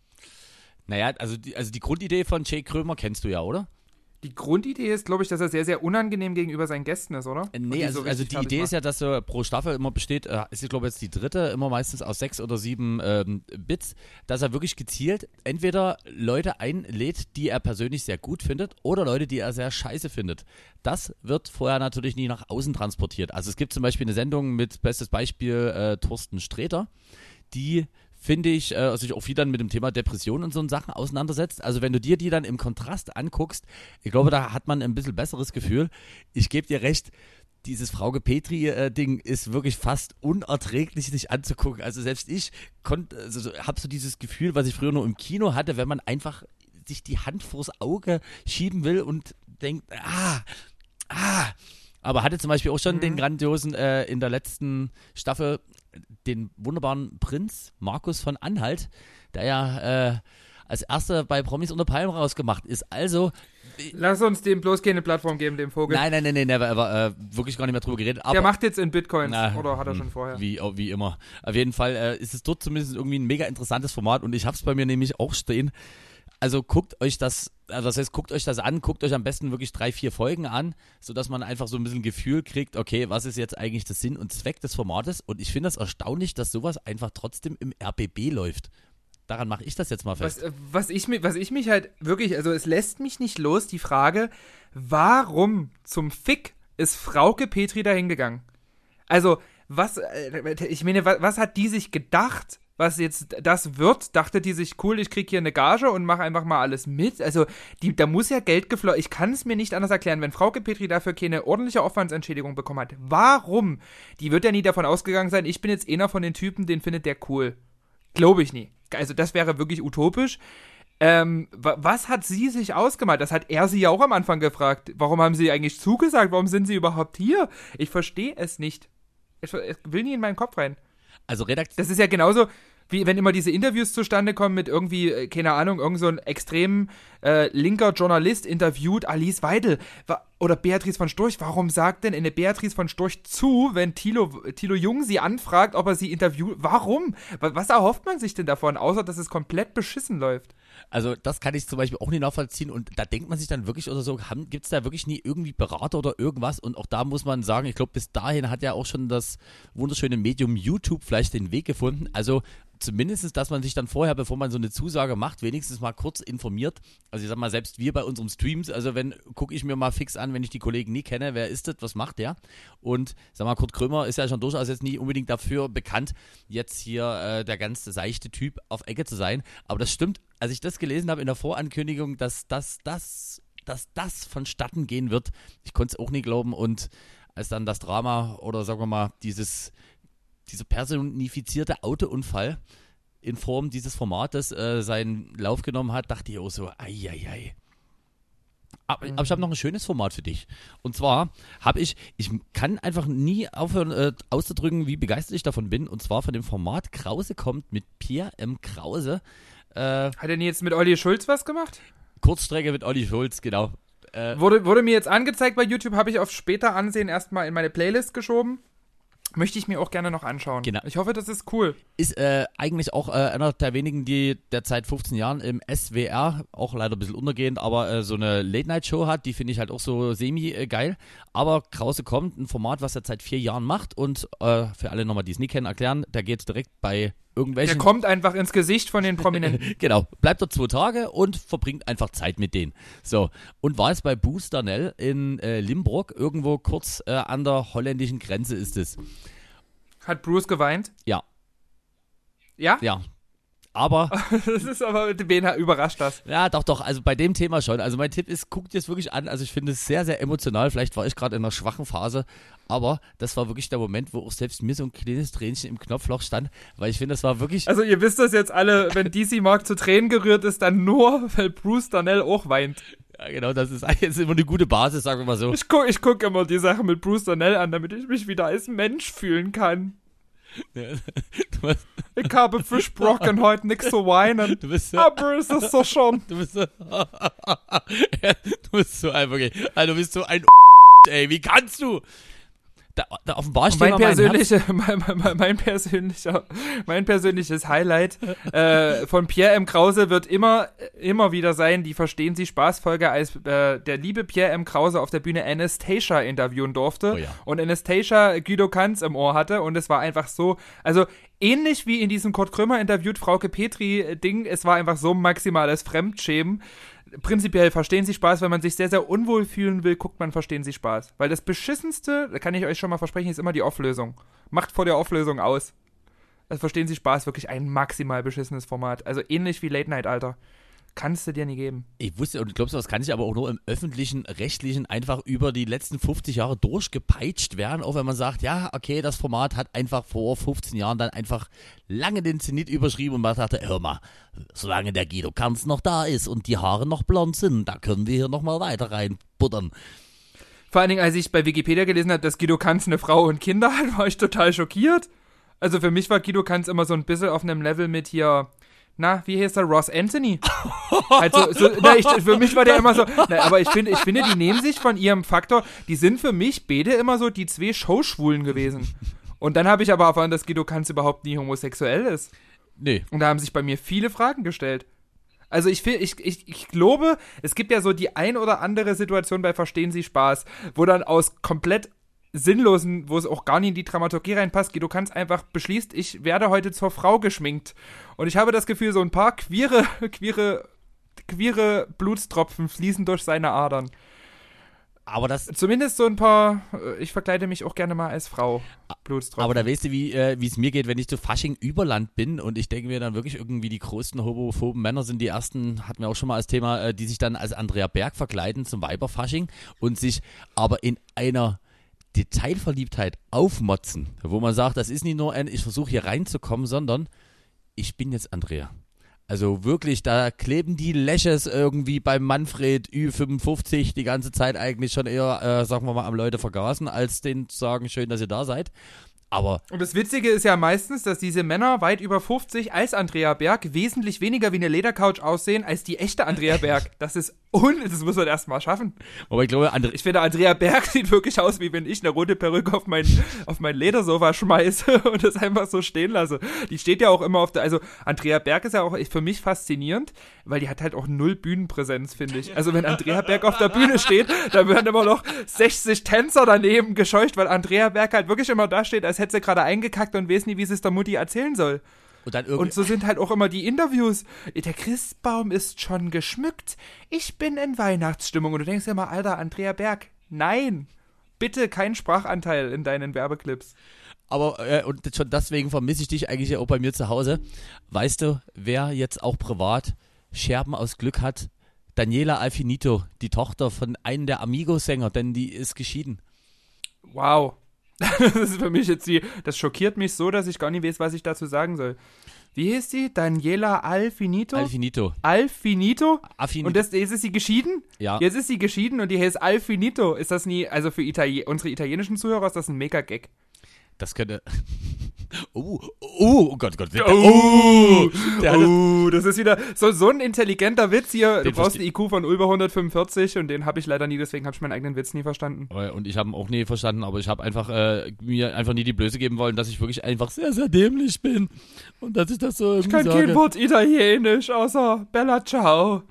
Speaker 2: Naja, also die, also die Grundidee von Jay Krömer kennst du ja, oder?
Speaker 3: Die Grundidee ist, glaube ich, dass er sehr, sehr unangenehm gegenüber seinen Gästen ist, oder?
Speaker 2: Äh, nee, also,
Speaker 3: so
Speaker 2: also die Idee ist ja, dass er pro Staffel immer besteht, äh, ist, ich glaube jetzt die dritte, immer meistens aus sechs oder sieben ähm, Bits, dass er wirklich gezielt entweder Leute einlädt, die er persönlich sehr gut findet, oder Leute, die er sehr scheiße findet. Das wird vorher natürlich nie nach außen transportiert. Also es gibt zum Beispiel eine Sendung mit, bestes Beispiel, äh, Thorsten Sträter, die finde ich, äh, sich auch viel dann mit dem Thema Depression und so Sachen auseinandersetzt. Also wenn du dir die dann im Kontrast anguckst, ich glaube, da hat man ein bisschen besseres Gefühl. Ich gebe dir recht, dieses Frauke Petri-Ding ist wirklich fast unerträglich, sich anzugucken. Also selbst ich konnt, also, habe so dieses Gefühl, was ich früher nur im Kino hatte, wenn man einfach sich die Hand vors Auge schieben will und denkt, ah, ah. Aber hatte zum Beispiel auch schon mhm. den grandiosen, äh, in der letzten Staffel, den wunderbaren Prinz Markus von Anhalt, der ja äh, als erster bei Promis unter Palmen rausgemacht ist. Also
Speaker 3: lass uns dem bloß keine Plattform geben, dem Vogel.
Speaker 2: Nein, nein, nein, nein, never ever. Äh, wirklich gar nicht mehr drüber geredet. Aber,
Speaker 3: der macht jetzt in Bitcoins,
Speaker 2: na,
Speaker 3: oder hat er schon vorher?
Speaker 2: Wie, wie immer. Auf jeden Fall äh, ist es dort zumindest irgendwie ein mega interessantes Format und ich habe es bei mir nämlich auch stehen. Also guckt euch das, also das heißt, guckt euch das an, guckt euch am besten wirklich drei, vier Folgen an, sodass man einfach so ein bisschen Gefühl kriegt, okay, was ist jetzt eigentlich der Sinn und Zweck des Formates? Und ich finde das erstaunlich, dass sowas einfach trotzdem im R B B läuft. Daran mache ich das jetzt mal fest.
Speaker 3: Was, was, ich, was ich mich halt wirklich, also es lässt mich nicht los, die Frage, warum zum Fick ist Frauke Petri da hingegangen? Also, was, ich meine, was, was hat die sich gedacht? Was jetzt das wird, dachte die sich, cool, ich krieg hier eine Gage und mache einfach mal alles mit. Also, die, da muss ja Geld geflossen. Ich kann es mir nicht anders erklären, wenn Frauke Petri dafür keine ordentliche Aufwandsentschädigung bekommen hat. Warum? Die wird ja nie davon ausgegangen sein, ich bin jetzt einer von den Typen, den findet der cool. Glaube ich nie. Also, das wäre wirklich utopisch. Ähm, wa- was hat sie sich ausgemalt? Das hat er sie ja auch am Anfang gefragt. Warum haben sie eigentlich zugesagt? Warum sind sie überhaupt hier? Ich verstehe es nicht. Ich, ich will nie in meinen Kopf rein.
Speaker 2: Also Redakt-
Speaker 3: Das ist ja genauso, wie wenn immer diese Interviews zustande kommen mit irgendwie, keine Ahnung, irgend so ein extrem äh, linker Journalist interviewt Alice Weidel wa- oder Beatrice von Storch. Warum sagt denn eine Beatrice von Storch zu, wenn Thilo, Thilo Jung sie anfragt, ob er sie interviewt? Warum? Wa- Was erhofft man sich denn davon, außer dass es komplett beschissen läuft?
Speaker 2: Also das kann ich zum Beispiel auch nicht nachvollziehen und da denkt man sich dann wirklich oder so, gibt es da wirklich nie irgendwie Berater oder irgendwas und auch da muss man sagen, ich glaube bis dahin hat ja auch schon das wunderschöne Medium YouTube vielleicht den Weg gefunden, also zumindest, dass man sich dann vorher, bevor man so eine Zusage macht, wenigstens mal kurz informiert. Also ich sag mal, selbst wir bei unserem Streams, also wenn, gucke ich mir mal fix an, wenn ich die Kollegen nie kenne, wer ist das, was macht der? Und sag mal, Kurt Krömer ist ja schon durchaus jetzt nie unbedingt dafür bekannt, jetzt hier äh, der ganz seichte Typ auf Ecke zu sein. Aber das stimmt, als ich das gelesen habe in der Vorankündigung, dass das, das, dass das vonstatten gehen wird, ich konnte es auch nie glauben und als dann das Drama oder sagen wir mal, dieses dieser personifizierte Autounfall in Form dieses Formates äh, seinen Lauf genommen hat, dachte ich auch so, ei, ei, ei. Aber, aber ich habe noch ein schönes Format für dich. Und zwar habe ich, ich kann einfach nie aufhören äh, auszudrücken, wie begeistert ich davon bin. Und zwar von dem Format Krause kommt mit Pierre M. Krause. Äh,
Speaker 3: Hat er denn jetzt mit Olli Schulz was gemacht?
Speaker 2: Kurzstrecke mit Olli Schulz, genau. Äh,
Speaker 3: Wurde, wurde mir jetzt angezeigt bei YouTube, habe ich auf später Ansehen erstmal in meine Playlist geschoben. Möchte ich mir auch gerne noch anschauen.
Speaker 2: Genau.
Speaker 3: Ich hoffe, das ist cool.
Speaker 2: Ist äh, eigentlich auch äh, einer der wenigen, die derzeit fünfzehn Jahren im S W R, auch leider ein bisschen untergehend, aber äh, so eine Late-Night-Show hat, die finde ich halt auch so semi-geil. Aber Krause kommt, ein Format, was er seit vier Jahren macht und äh, für alle nochmal, die es nie kennen, erklären, der geht direkt bei irgendwelchen...
Speaker 3: Der kommt einfach ins Gesicht von den Prominenten.
Speaker 2: Genau, bleibt dort zwei Tage und verbringt einfach Zeit mit denen. So, und war es bei Boosternell in äh, Limburg, irgendwo kurz äh, an der holländischen Grenze ist es.
Speaker 3: Hat Bruce geweint?
Speaker 2: Ja.
Speaker 3: Ja?
Speaker 2: Ja. Aber,
Speaker 3: Das ist aber, wen überrascht das?
Speaker 2: ja, doch, doch, also bei dem Thema schon. Also mein Tipp ist, guckt dir es wirklich an. Also ich finde es sehr, sehr emotional. Vielleicht war ich gerade in einer schwachen Phase, aber das war wirklich der Moment, wo auch selbst mir so ein kleines Tränchen im Knopfloch stand, weil ich finde, das war wirklich...
Speaker 3: Also ihr wisst das jetzt alle, wenn D C Mark zu Tränen gerührt ist, dann nur, weil Bruce Darnell auch weint.
Speaker 2: Ja, genau, das ist jetzt immer eine gute Basis, sagen wir mal so.
Speaker 3: Ich gucke ich guck immer die Sache mit Bruce Darnell an, damit ich mich wieder als Mensch fühlen kann.
Speaker 2: Ja, du, bist,
Speaker 3: Ich habe versprochen, heute nichts zu weinen.
Speaker 2: du bist so...
Speaker 3: Aber es ist so schon.
Speaker 2: Du bist so... du bist so einfach... Okay. Also du bist so ein... Ey, wie kannst du... Da, da offenbar steht
Speaker 3: Mein,
Speaker 2: mal mein
Speaker 3: persönliche, mein, mein, mein, persönlicher, mein persönliches Highlight äh, von Pierre M. Krause wird immer, immer wieder sein, die Verstehen Sie Spaß-Folge, als äh, der liebe Pierre M. Krause auf der Bühne Anastasia interviewen durfte
Speaker 2: Oh ja.
Speaker 3: und Anastasia Guido Kanz im Ohr hatte und es war einfach so, also ähnlich wie in diesem Kurt Krömer interviewt Frauke Petri-Ding, es war einfach so maximales Fremdschämen. Prinzipiell Verstehen Sie Spaß, wenn man sich sehr, sehr unwohl fühlen will, guckt man Verstehen Sie Spaß. Weil das Beschissenste, da kann ich euch schon mal versprechen, ist immer die Auflösung. Macht vor der Auflösung aus. Also Verstehen Sie Spaß, wirklich ein maximal beschissenes Format. Also ähnlich wie Late Night, Alter. Kannst du dir nie geben.
Speaker 2: Ich wusste, und glaubst du, das kann ich aber auch nur im öffentlichen, rechtlichen einfach über die letzten fünfzig Jahre durchgepeitscht werden, auch wenn man sagt, ja, okay, das Format hat einfach vor fünfzehn Jahren dann einfach lange den Zenit überschrieben und man sagte, hör mal, solange der Guido Kanz noch da ist und die Haare noch blond sind, da können wir hier nochmal weiter reinbuttern.
Speaker 3: Vor allen Dingen, als ich bei Wikipedia gelesen habe, dass Guido Kanz eine Frau und Kinder hat, war ich total schockiert. Also für mich war Guido Kanz immer so ein bisschen auf einem Level mit hier... Na, wie heißt der? Ross Anthony. Also, so, na, ich, für mich war der immer so, na, aber ich finde, ich finde, die nehmen sich von ihrem Faktor, die sind für mich beide immer so die zwei Showschwulen gewesen. Und dann habe ich aber erfahren, dass Guido Kanz überhaupt nie homosexuell ist.
Speaker 2: Nee.
Speaker 3: Und da haben sich bei mir viele Fragen gestellt. Also ich, ich, ich, ich glaube, es gibt ja so die ein oder andere Situation bei Verstehen Sie Spaß, wo dann aus komplett sinnlosen, wo es auch gar nicht in die Dramaturgie reinpasst, Guido Kanz einfach beschließt, ich werde heute zur Frau geschminkt. Und ich habe das Gefühl, so ein paar queere, queere, queere Blutstropfen fließen durch seine Adern.
Speaker 2: Aber das...
Speaker 3: Zumindest so ein paar, ich verkleide mich auch gerne mal als Frau, Blutstropfen.
Speaker 2: Aber da weißt du, wie äh, wie es mir geht, wenn ich zu Fasching Überland bin und ich denke mir dann wirklich irgendwie die größten homophoben Männer sind die ersten, hatten wir auch schon mal als Thema, äh, die sich dann als Andrea Berg verkleiden zum Weiberfasching und sich aber in einer Detailverliebtheit aufmotzen, wo man sagt, das ist nicht nur ein, ich versuche hier reinzukommen, sondern ich bin jetzt Andrea. Also wirklich, da kleben die Läches irgendwie beim Manfred Ü fünfundfünfzig die ganze Zeit eigentlich schon eher, äh, sagen wir mal, am Leute vergaßen, als denen zu sagen, schön, dass ihr da seid. Aber
Speaker 3: und das Witzige ist ja meistens, dass diese Männer weit über fünfzig als Andrea Berg wesentlich weniger wie eine Ledercouch aussehen als die echte Andrea Berg. Das ist un... Das muss man erst mal schaffen.
Speaker 2: aber ich glaube, Andre-
Speaker 3: Ich finde, Andrea Berg sieht wirklich aus, wie wenn ich eine rote Perücke auf mein, auf mein Ledersofa schmeiße und das einfach so stehen lasse. Die steht ja auch immer auf der... Also Andrea Berg ist ja auch für mich faszinierend, weil die hat halt auch null Bühnenpräsenz, finde ich. Also wenn Andrea Berg auf der Bühne steht, dann werden immer noch sechzig Tänzer daneben gescheucht, weil Andrea Berg halt wirklich immer da steht, als hätte sie gerade eingekackt und weiß nie, wie sie es der Mutti erzählen soll.
Speaker 2: und dann irgendwie...
Speaker 3: Und so sind halt auch immer die Interviews. Der Christbaum ist schon geschmückt. Ich bin in Weihnachtsstimmung. Und du denkst dir mal, Alter, Andrea Berg, nein. Bitte kein Sprachanteil in deinen Werbeclips.
Speaker 2: Aber äh, und schon deswegen vermisse ich dich eigentlich ja auch bei mir zu Hause. Weißt du, wer jetzt auch privat Scherben aus Glück hat? Daniela Alfinito, die Tochter von einem der Amigo-Sänger, denn die ist geschieden.
Speaker 3: Wow. Das ist für mich jetzt die, das schockiert mich so, dass ich gar nicht weiß, was ich dazu sagen soll. Wie hieß sie? Daniela Alfinito?
Speaker 2: Alfinito.
Speaker 3: Alfinito?
Speaker 2: Affinito.
Speaker 3: Und das, jetzt ist sie geschieden?
Speaker 2: Ja.
Speaker 3: Jetzt ist sie geschieden und die heißt Alfinito. Ist das nie, also für Itali- unsere italienischen Zuhörer ist das ein Mega-Gag.
Speaker 2: Das könnte... Oh, oh, oh Gott, Gott.
Speaker 3: Oh,
Speaker 2: der
Speaker 3: oh, das ist wieder so, so ein intelligenter Witz hier. Du
Speaker 2: Den
Speaker 3: brauchst
Speaker 2: verste-
Speaker 3: einen I Q von über hundertfünfundvierzig und den habe ich leider nie, deswegen habe ich meinen eigenen Witz nie verstanden.
Speaker 2: Und ich habe ihn auch nie verstanden, aber ich habe einfach äh, mir einfach nie die Blöße geben wollen, dass ich wirklich einfach sehr, sehr dämlich bin. Und dass ich das so irgendwie
Speaker 3: Ich kann
Speaker 2: sage.
Speaker 3: kein Wort Italienisch, außer Bella Ciao.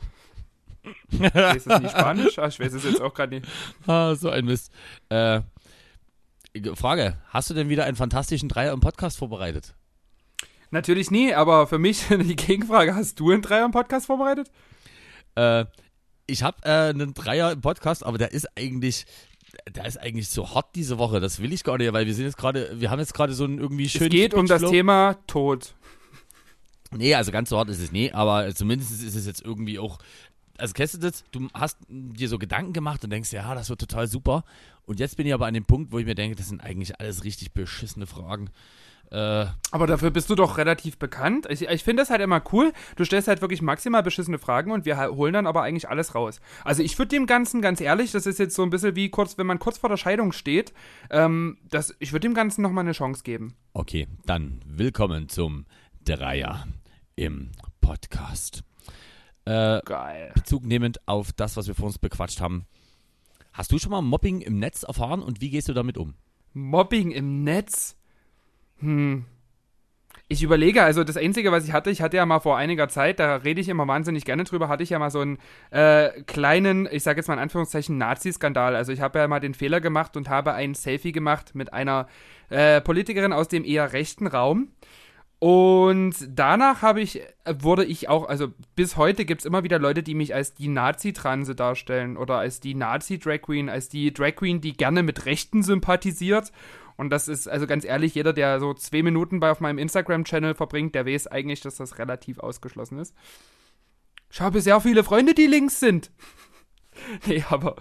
Speaker 3: Ist das nicht Spanisch? Ach, ich weiß es jetzt auch gerade nicht.
Speaker 2: Ah, so ein Mist. Äh, Frage, hast du denn wieder einen fantastischen Dreier im Podcast vorbereitet?
Speaker 3: Natürlich nie, aber für mich die Gegenfrage, hast du einen Dreier im Podcast vorbereitet?
Speaker 2: Äh, ich habe äh, einen Dreier im Podcast, aber der ist eigentlich... Der ist eigentlich so hart diese Woche, das will ich gar nicht, weil wir sind jetzt gerade, wir haben jetzt gerade so einen irgendwie schönen
Speaker 3: Es geht um das
Speaker 2: Speechflow.
Speaker 3: Thema Tod.
Speaker 2: Nee, also ganz so hart ist es nie, aber zumindest ist es jetzt irgendwie auch, also kennst du das, du hast dir so Gedanken gemacht und denkst, ja, das wird total super und jetzt bin ich aber an dem Punkt, wo ich mir denke, das sind eigentlich alles richtig beschissene Fragen. Äh,
Speaker 3: Aber dafür bist du doch relativ bekannt. Ich, ich finde das halt immer cool. Du stellst halt wirklich maximal beschissene Fragen und wir halt holen dann aber eigentlich alles raus. Also ich würde dem Ganzen, ganz ehrlich, das ist jetzt so ein bisschen wie kurz, wenn man kurz vor der Scheidung steht, ähm, das, ich würde dem Ganzen nochmal eine Chance geben.
Speaker 2: okay, dann willkommen zum Dreier im Podcast. Äh,
Speaker 3: Geil.
Speaker 2: Bezug nehmend auf das, was wir vor uns bequatscht haben. Hast du schon mal Mobbing im Netz erfahren und wie gehst du damit um?
Speaker 3: Mobbing im Netz? Hm. Ich überlege, also das Einzige, was ich hatte, ich hatte ja mal vor einiger Zeit, da rede ich immer wahnsinnig gerne drüber, hatte ich ja mal so einen äh, kleinen, ich sage jetzt mal in Anführungszeichen, Nazi-Skandal. Also ich habe ja mal den Fehler gemacht und habe ein Selfie gemacht mit einer äh, Politikerin aus dem eher rechten Raum. Und danach habe ich, wurde ich auch, also bis heute gibt es immer wieder Leute, die mich als die Nazi-Transe darstellen oder als die Nazi-Drag Queen, als die Drag Queen, die gerne mit Rechten sympathisiert. Und das ist, also ganz ehrlich, jeder, der so zwei Minuten bei auf meinem Instagram-Channel verbringt, der weiß eigentlich, dass das relativ ausgeschlossen ist. Ich habe sehr viele Freunde, die links sind. Nee, aber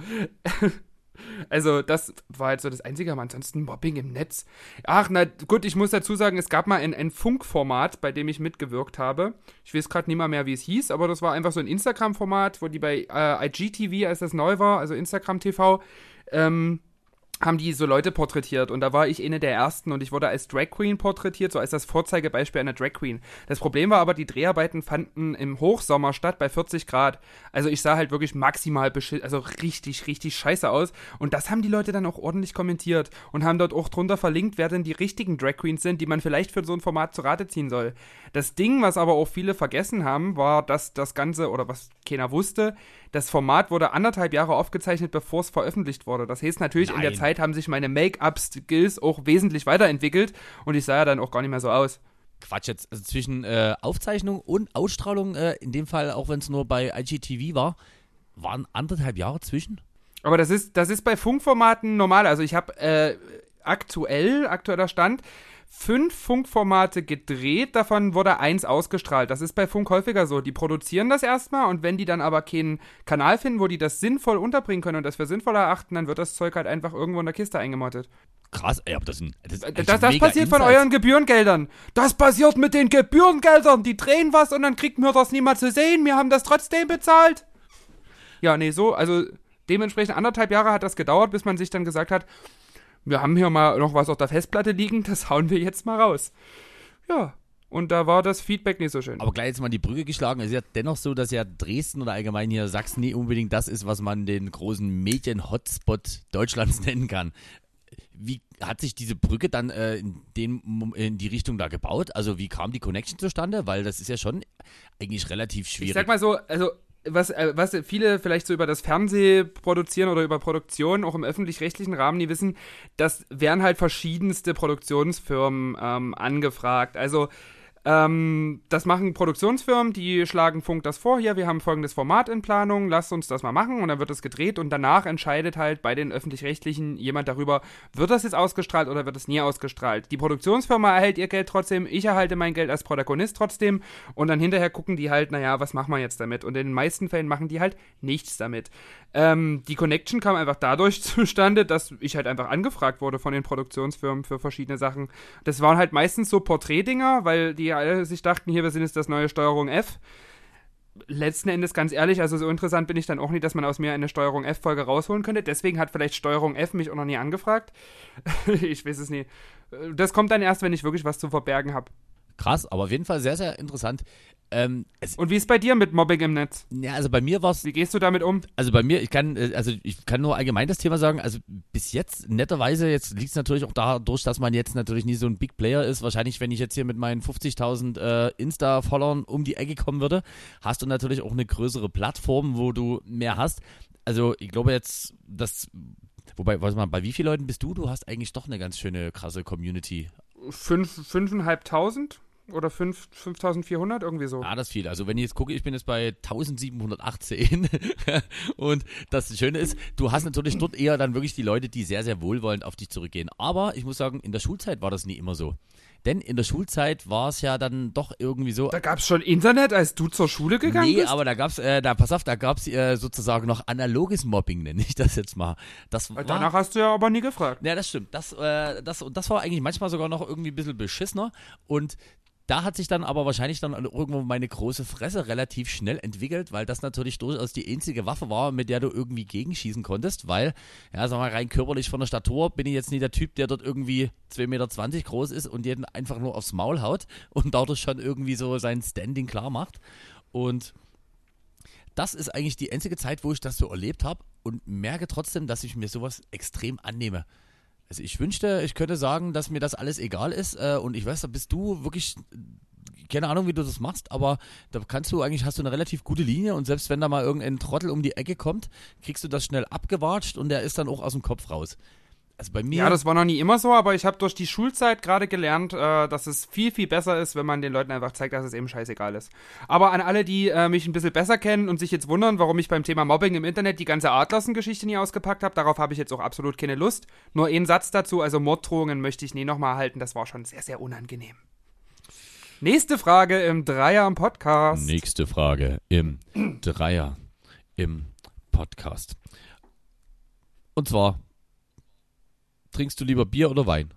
Speaker 3: also das war halt so das Einzige, aber ansonsten Mobbing im Netz. Ach, na gut, ich muss dazu sagen, es gab mal ein, ein Funkformat, bei dem ich mitgewirkt habe. Ich weiß gerade nicht mal mehr, wie es hieß, aber das war einfach so ein Instagram-Format, wo die bei äh, I G T V, als das neu war, also Instagram T V, ähm, haben die so Leute porträtiert und da war ich eine der ersten und ich wurde als Drag Queen porträtiert, so als das Vorzeigebeispiel einer Drag Queen. Das Problem war aber, die Dreharbeiten fanden im Hochsommer statt bei vierzig Grad. Also ich sah halt wirklich maximal beschissen, also richtig, richtig scheiße aus und das haben die Leute dann auch ordentlich kommentiert und haben dort auch drunter verlinkt, wer denn die richtigen Drag Queens sind, die man vielleicht für so ein Format zu Rate ziehen soll. Das Ding, was aber auch viele vergessen haben, war, dass das Ganze, oder was keiner wusste, das Format wurde anderthalb Jahre aufgezeichnet, bevor es veröffentlicht wurde. Das heißt natürlich, Nein. in der Zeit haben sich meine Make-up-Skills auch wesentlich weiterentwickelt und ich sah ja dann auch gar nicht mehr so aus.
Speaker 2: Quatsch jetzt, also zwischen äh, Aufzeichnung und Ausstrahlung, äh, in dem Fall, auch wenn es nur bei I G T V war, waren anderthalb Jahre zwischen?
Speaker 3: Aber das ist, das ist bei Funkformaten normal. Also ich habe äh, aktuell, aktueller Stand, fünf Funkformate gedreht, davon wurde eins ausgestrahlt. Das ist bei Funk häufiger so. Die produzieren das erstmal und wenn die dann aber keinen Kanal finden, wo die das sinnvoll unterbringen können und das für sinnvoll erachten, dann wird das Zeug halt einfach irgendwo in der Kiste eingemottet.
Speaker 2: Krass, ey, aber das sind das,
Speaker 3: das, das, das passiert von euren Gebührengeldern. Das passiert mit den Gebührengeldern. Die drehen was und dann kriegt mir das niemand zu sehen. Wir haben das trotzdem bezahlt. Ja, nee, so, also dementsprechend anderthalb Jahre hat das gedauert, bis man sich dann gesagt hat, wir haben hier mal noch was auf der Festplatte liegen, das hauen wir jetzt mal raus. Ja, und da war das Feedback nicht so schön.
Speaker 2: Aber gleich jetzt mal die Brücke geschlagen. Es ist ja dennoch so, dass ja Dresden oder allgemein hier Sachsen nie unbedingt das ist, was man den großen Medien-Hotspot Deutschlands nennen kann. Wie hat sich diese Brücke dann äh, in, den, in die Richtung da gebaut? Also wie kam die Connection zustande? Weil das ist ja schon eigentlich relativ schwierig.
Speaker 3: Ich sag mal so, also Was, äh, was viele vielleicht so über das Fernsehen produzieren oder über Produktion, auch im öffentlich-rechtlichen Rahmen, nie wissen, das werden halt verschiedenste Produktionsfirmen ähm, angefragt. Also ähm, das machen Produktionsfirmen, die schlagen Funk das vor, hier, wir haben folgendes Format in Planung, lasst uns das mal machen und dann wird es gedreht und danach entscheidet halt bei den öffentlich-rechtlichen jemand darüber, wird das jetzt ausgestrahlt oder wird es nie ausgestrahlt. Die Produktionsfirma erhält ihr Geld trotzdem, ich erhalte mein Geld als Protagonist trotzdem und dann hinterher gucken die halt, naja, was machen wir jetzt damit? Und in den meisten Fällen machen die halt nichts damit. Ähm, die Connection kam einfach dadurch zustande, dass ich halt einfach angefragt wurde von den Produktionsfirmen für verschiedene Sachen. Das waren halt meistens so Porträtdinger, weil die alle sich dachten, hier, wir sind jetzt das neue Steuerung F. Letzten Endes, ganz ehrlich, also so interessant bin ich dann auch nicht, dass man aus mir eine Steuerung F-Folge rausholen könnte. Deswegen hat vielleicht Steuerung F mich auch noch nie angefragt. Ich weiß es nie. Das kommt dann erst, wenn ich wirklich was zu verbergen habe.
Speaker 2: Krass, aber auf jeden Fall sehr, sehr interessant. Ähm, es,
Speaker 3: Und wie ist bei dir mit Mobbing im Netz?
Speaker 2: Ja, also bei mir war es.
Speaker 3: Wie gehst du damit um?
Speaker 2: Also bei mir, ich kann, also ich kann nur allgemein das Thema sagen, also bis jetzt, netterweise, jetzt liegt es natürlich auch dadurch, dass man jetzt natürlich nie so ein Big Player ist. Wahrscheinlich, wenn ich jetzt hier mit meinen fünfzigtausend äh, Insta-Followern um die Ecke kommen würde, hast du natürlich auch eine größere Plattform, wo du mehr hast. Also ich glaube jetzt, dass, wobei, warte mal, bei wie vielen Leuten bist du? Du hast eigentlich doch eine ganz schöne, krasse Community.
Speaker 3: Fünf, fünfeinhalbtausend? oder fünf, fünftausendvierhundert, irgendwie so.
Speaker 2: Ah, das ist viel. Also wenn ich jetzt gucke, ich bin jetzt bei eintausendsiebenhundertachtzehn und das Schöne ist, du hast natürlich dort eher dann wirklich die Leute, die sehr, sehr wohlwollend auf dich zurückgehen. Aber ich muss sagen, in der Schulzeit war das nie immer so. Denn in der Schulzeit war es ja dann doch irgendwie so.
Speaker 3: Da gab es schon Internet, als du zur Schule gegangen
Speaker 2: nee,
Speaker 3: bist?
Speaker 2: Nee, aber da gab's, äh, da, pass auf, da gab's äh, sozusagen noch analoges Mobbing, nenne ich das jetzt mal. Das war,
Speaker 3: Danach hast du ja aber nie gefragt.
Speaker 2: Ja, das stimmt. Das, äh, das, und das war eigentlich manchmal sogar noch irgendwie ein bisschen beschissener. Und da hat sich dann aber wahrscheinlich dann irgendwo meine große Fresse relativ schnell entwickelt, weil das natürlich durchaus die einzige Waffe war, mit der du irgendwie gegenschießen konntest, weil, ja, sag mal, rein körperlich von der Statur bin ich jetzt nicht der Typ, der dort irgendwie zwei Meter zwanzig groß ist und jeden einfach nur aufs Maul haut und dadurch schon irgendwie so sein Standing klar macht. Und das ist eigentlich die einzige Zeit, wo ich das so erlebt habe und merke trotzdem, dass ich mir sowas extrem annehme. Also ich wünschte, ich könnte sagen, dass mir das alles egal ist äh, und ich weiß, da bist du wirklich, keine Ahnung, wie du das machst, aber da kannst du eigentlich, hast du eine relativ gute Linie und selbst wenn da mal irgendein Trottel um die Ecke kommt, kriegst du das schnell abgewatscht und der ist dann auch aus dem Kopf raus. Also bei mir...
Speaker 3: Ja, das war noch nie immer so, aber ich habe durch die Schulzeit gerade gelernt, äh, dass es viel, viel besser ist, wenn man den Leuten einfach zeigt, dass es eben scheißegal ist. Aber an alle, die äh, mich ein bisschen besser kennen und sich jetzt wundern, warum ich beim Thema Mobbing im Internet die ganze Adlersen-Geschichte nie ausgepackt habe, darauf habe ich jetzt auch absolut keine Lust. Nur einen Satz dazu, also Morddrohungen möchte ich nie nochmal halten, das war schon sehr, sehr unangenehm. Nächste Frage im Dreier im Podcast.
Speaker 2: Nächste Frage im Dreier im Podcast. Und zwar... Trinkst du lieber Bier oder Wein?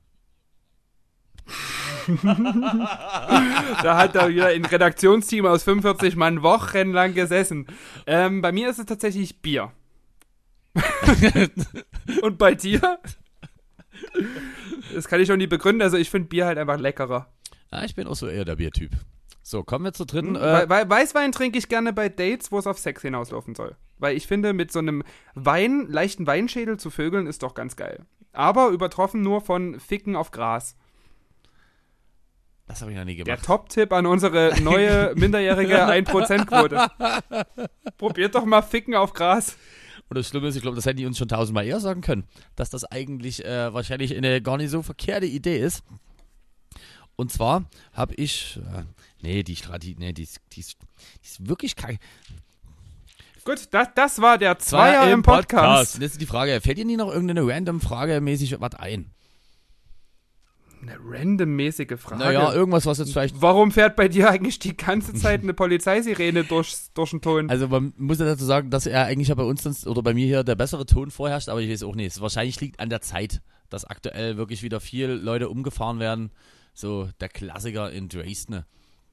Speaker 3: Da hat er wieder ein Redaktionsteam aus fünfundvierzig Mann wochenlang gesessen. Ähm, bei mir ist es tatsächlich Bier. Und bei dir? Das kann ich schon nie begründen. Also ich finde Bier halt einfach leckerer.
Speaker 2: Ja, ich bin auch so eher der Biertyp. So, kommen wir zur dritten.
Speaker 3: Hm,
Speaker 2: Äh,
Speaker 3: We- Weißwein trinke ich gerne bei Dates, wo es auf Sex hinauslaufen soll. Weil ich finde, mit so einem Wein, leichten Weinschädel zu vögeln ist doch ganz geil. Aber übertroffen nur von Ficken auf Gras.
Speaker 2: das habe ich noch nie
Speaker 3: Der
Speaker 2: gemacht.
Speaker 3: Top-Tipp an unsere neue minderjährige ein Prozent Quote. Probiert doch mal Ficken auf Gras.
Speaker 2: Und das Schlimme ist, ich glaube, das hätten die uns schon tausendmal eher sagen können, dass das eigentlich äh, wahrscheinlich eine gar nicht so verkehrte Idee ist. Und zwar habe ich, äh, nee, die Strategie, nee, die ist, die ist, die ist wirklich kacke.
Speaker 3: Gut, das, das war der Zweier im Podcast.
Speaker 2: Und jetzt ist die Frage, fällt dir nie noch irgendeine random Frage mäßig was ein?
Speaker 3: Eine randommäßige Frage.
Speaker 2: Naja, irgendwas, was jetzt vielleicht...
Speaker 3: Warum fährt bei dir eigentlich die ganze Zeit eine Polizeisirene durchs, durch den Ton?
Speaker 2: Also man muss ja dazu sagen, dass er eigentlich ja bei uns sonst, oder bei mir hier der bessere Ton vorherrscht, aber ich weiß auch nicht. Es wahrscheinlich liegt an der Zeit, dass aktuell wirklich wieder viel Leute umgefahren werden. So der Klassiker in Dresden.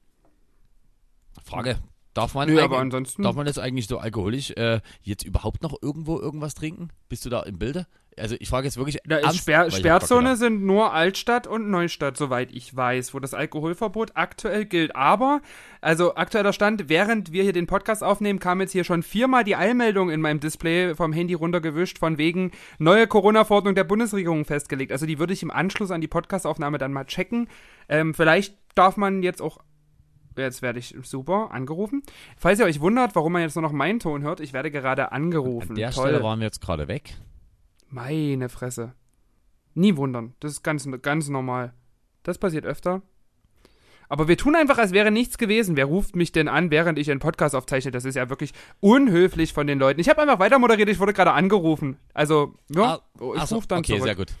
Speaker 2: Frage, darf man,
Speaker 3: Nö,
Speaker 2: eigentlich-
Speaker 3: aber ansonsten-
Speaker 2: darf man jetzt eigentlich so alkoholisch äh, jetzt überhaupt noch irgendwo irgendwas trinken? Bist du da im Bilde? Also ich frage jetzt wirklich
Speaker 3: Da ist
Speaker 2: ernst,
Speaker 3: Sperr
Speaker 2: weil ich hab Bock
Speaker 3: Sperrzone
Speaker 2: gedacht.
Speaker 3: sind nur Altstadt und Neustadt, soweit ich weiß, wo das Alkoholverbot aktuell gilt. Aber, also aktueller Stand, während wir hier den Podcast aufnehmen, kam jetzt hier schon viermal die Eilmeldung in meinem Display vom Handy runtergewischt, von wegen neue Corona-Verordnung der Bundesregierung festgelegt. Also die würde ich im Anschluss an die Podcastaufnahme dann mal checken. Ähm, vielleicht darf man jetzt auch... Jetzt werde ich super angerufen. Falls ihr euch wundert, warum man jetzt nur noch meinen Ton hört, ich werde gerade angerufen.
Speaker 2: An der
Speaker 3: Toll.
Speaker 2: Stelle waren wir jetzt gerade weg.
Speaker 3: Meine Fresse. Nie wundern. Das ist ganz, ganz normal. Das passiert öfter. Aber wir tun einfach, als wäre nichts gewesen. Wer ruft mich denn an, während ich einen Podcast aufzeichne? Das ist ja wirklich unhöflich von den Leuten. Ich habe einfach weiter moderiert, ich wurde gerade angerufen. Also, ja,
Speaker 2: Ah,
Speaker 3: ich
Speaker 2: ach so,
Speaker 3: rufe dann
Speaker 2: okay,
Speaker 3: zurück.
Speaker 2: sehr gut.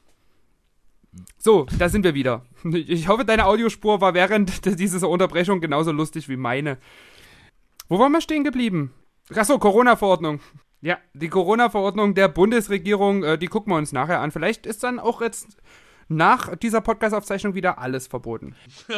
Speaker 3: So, da sind wir wieder. Ich hoffe, deine Audiospur war während dieser Unterbrechung genauso lustig wie meine. Wo waren wir stehen geblieben? Achso, Corona-Verordnung. Ja, die Corona-Verordnung der Bundesregierung, äh, die gucken wir uns nachher an. Vielleicht ist dann auch jetzt nach dieser Podcast-Aufzeichnung wieder alles verboten.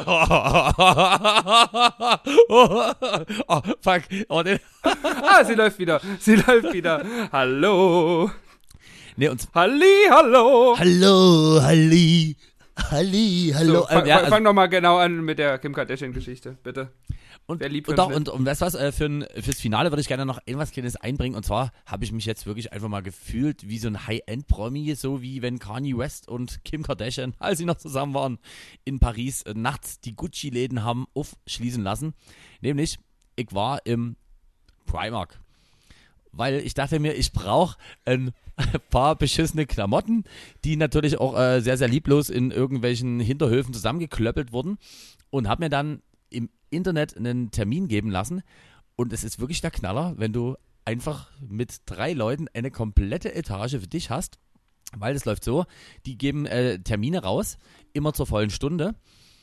Speaker 2: oh, fuck. Oh, nee.
Speaker 3: Ah, sie läuft wieder. Sie läuft wieder. Hallo.
Speaker 2: Nee, und
Speaker 3: Halli, hallo.
Speaker 2: Hallo, Halli. Halli, hallo.
Speaker 3: So, fang,
Speaker 2: ähm, ja,
Speaker 3: fang,
Speaker 2: also,
Speaker 3: fang doch mal genau an mit der Kim Kardashian-Geschichte, bitte.
Speaker 2: und,
Speaker 3: wer lieb
Speaker 2: und,
Speaker 3: für
Speaker 2: doch,
Speaker 3: uns
Speaker 2: und, und weißt du was, äh, für ein, fürs Finale würde ich gerne noch irgendwas Kleines einbringen. Und zwar habe ich mich jetzt wirklich einfach mal gefühlt wie so ein High-End-Promi, so wie wenn Kanye West und Kim Kardashian, als sie noch zusammen waren, in Paris äh, nachts die Gucci-Läden haben aufschließen lassen. Nämlich, ich war im Primark. weil ich dachte mir, ich brauche ein paar beschissene Klamotten, die natürlich auch äh, sehr, sehr lieblos in irgendwelchen Hinterhöfen zusammengeklöppelt wurden und habe mir dann im Internet einen Termin geben lassen und es ist wirklich der Knaller, wenn du einfach mit drei Leuten eine komplette Etage für dich hast, weil das läuft so, die geben äh, Termine raus, immer zur vollen Stunde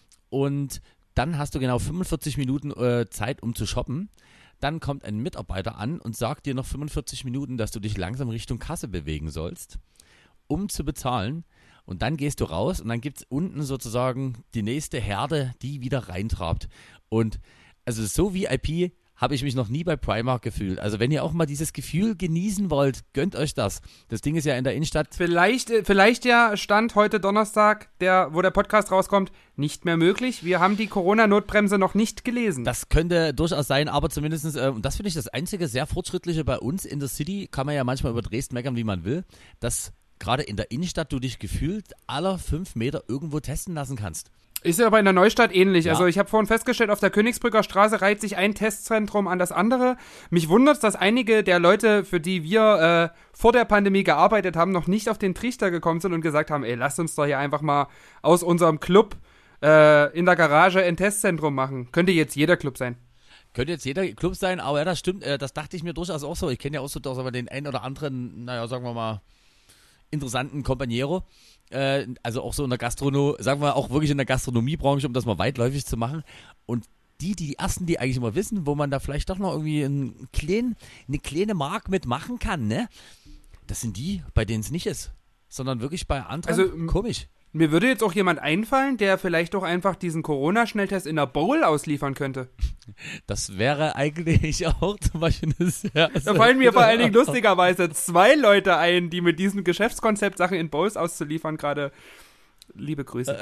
Speaker 2: und dann hast du genau fünfundvierzig Minuten äh, Zeit, um zu shoppen. Dann kommt ein Mitarbeiter an und sagt dir noch fünfundvierzig Minuten, dass du dich langsam Richtung Kasse bewegen sollst, um zu bezahlen. Und dann gehst du raus und dann gibt es unten sozusagen die nächste Herde, die wieder reintrabt. Und also so V I P habe ich mich noch nie bei Primark gefühlt. Also wenn ihr auch mal dieses Gefühl genießen wollt, gönnt euch das. Das Ding ist ja in der Innenstadt.
Speaker 3: Vielleicht, vielleicht ja Stand heute Donnerstag, der, wo der Podcast rauskommt, nicht mehr möglich. Wir haben die Corona-Notbremse noch nicht gelesen.
Speaker 2: Das könnte durchaus sein, aber zumindest, äh, und das finde ich das einzige sehr Fortschrittliche bei uns in der City, kann man ja manchmal über Dresden meckern, wie man will, dass gerade in der Innenstadt du dich gefühlt aller fünf Meter irgendwo testen lassen kannst.
Speaker 3: Ist ja aber in der Neustadt ähnlich.
Speaker 2: Ja.
Speaker 3: Also ich habe vorhin festgestellt, auf der Königsbrücker Straße reiht sich ein Testzentrum an das andere. Mich wundert es, dass einige der Leute, für die wir äh, vor der Pandemie gearbeitet haben, noch nicht auf den Trichter gekommen sind und gesagt haben, ey, lasst uns doch hier einfach mal aus unserem Club äh, in der Garage ein Testzentrum machen. Könnte jetzt jeder Club sein.
Speaker 2: Könnte jetzt jeder Club sein, aber ja, das stimmt, äh, das dachte ich mir durchaus auch so. Ich kenne ja auch so dass aber den einen oder anderen, naja, sagen wir mal, interessanten Companiero. Äh, also auch so in der Gastronomie, sagen wir auch wirklich in der Gastronomiebranche, um das mal weitläufig zu machen. Und die, die, die ersten, die eigentlich immer wissen, wo man da vielleicht doch noch irgendwie einen kleinen, eine kleine Mark mitmachen kann, ne? Das sind die, bei denen es nicht ist. Sondern wirklich bei anderen.
Speaker 3: Also,
Speaker 2: komisch.
Speaker 3: Mir würde jetzt auch jemand einfallen, der vielleicht auch einfach diesen Corona-Schnelltest in der Bowl ausliefern könnte.
Speaker 2: Das wäre eigentlich auch zum Beispiel eine sehr,
Speaker 3: Da fallen mir vor allen Dingen lustigerweise zwei Leute ein, die mit diesem Geschäftskonzept Sachen in Bowls auszuliefern gerade. Liebe Grüße.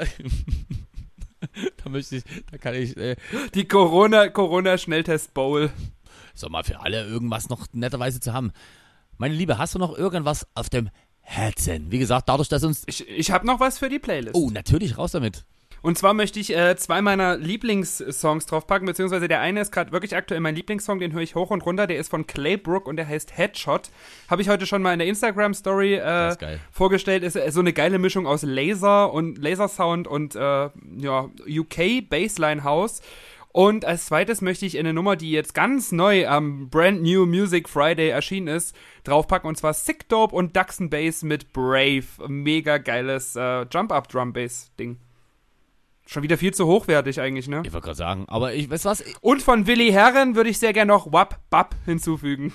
Speaker 2: Da möchte ich, da kann ich. Äh,
Speaker 3: Die Corona, Corona-Schnelltest-Bowl.
Speaker 2: Sag mal, für alle irgendwas noch netterweise zu haben. Meine Liebe, hast du noch irgendwas auf dem Herzen? Wie gesagt, dadurch, dass uns.
Speaker 3: Ich, ich habe noch was für die Playlist.
Speaker 2: Oh, natürlich, raus damit.
Speaker 3: Und zwar möchte ich äh, zwei meiner Lieblingssongs draufpacken, beziehungsweise der eine ist gerade wirklich aktuell mein Lieblingssong, den höre ich hoch und runter, der ist von Claybrook und der heißt Headshot. Habe ich heute schon mal in der Instagram-Story äh, ist vorgestellt, ist äh, so eine geile Mischung aus Laser und Lasersound und äh, ja, U K Bassline House. Und als zweites möchte ich eine Nummer, die jetzt ganz neu am Brand New Music Friday erschienen ist, draufpacken, und zwar Sick Dope und Duxon Bass mit Brave. Mega geiles äh, Jump-Up-Drum-Bass-Ding. Schon wieder viel zu hochwertig eigentlich, ne?
Speaker 2: Ich wollte gerade sagen, aber ich weiß was.
Speaker 3: Und von Willi Herren würde ich sehr gerne noch Wap Bap hinzufügen.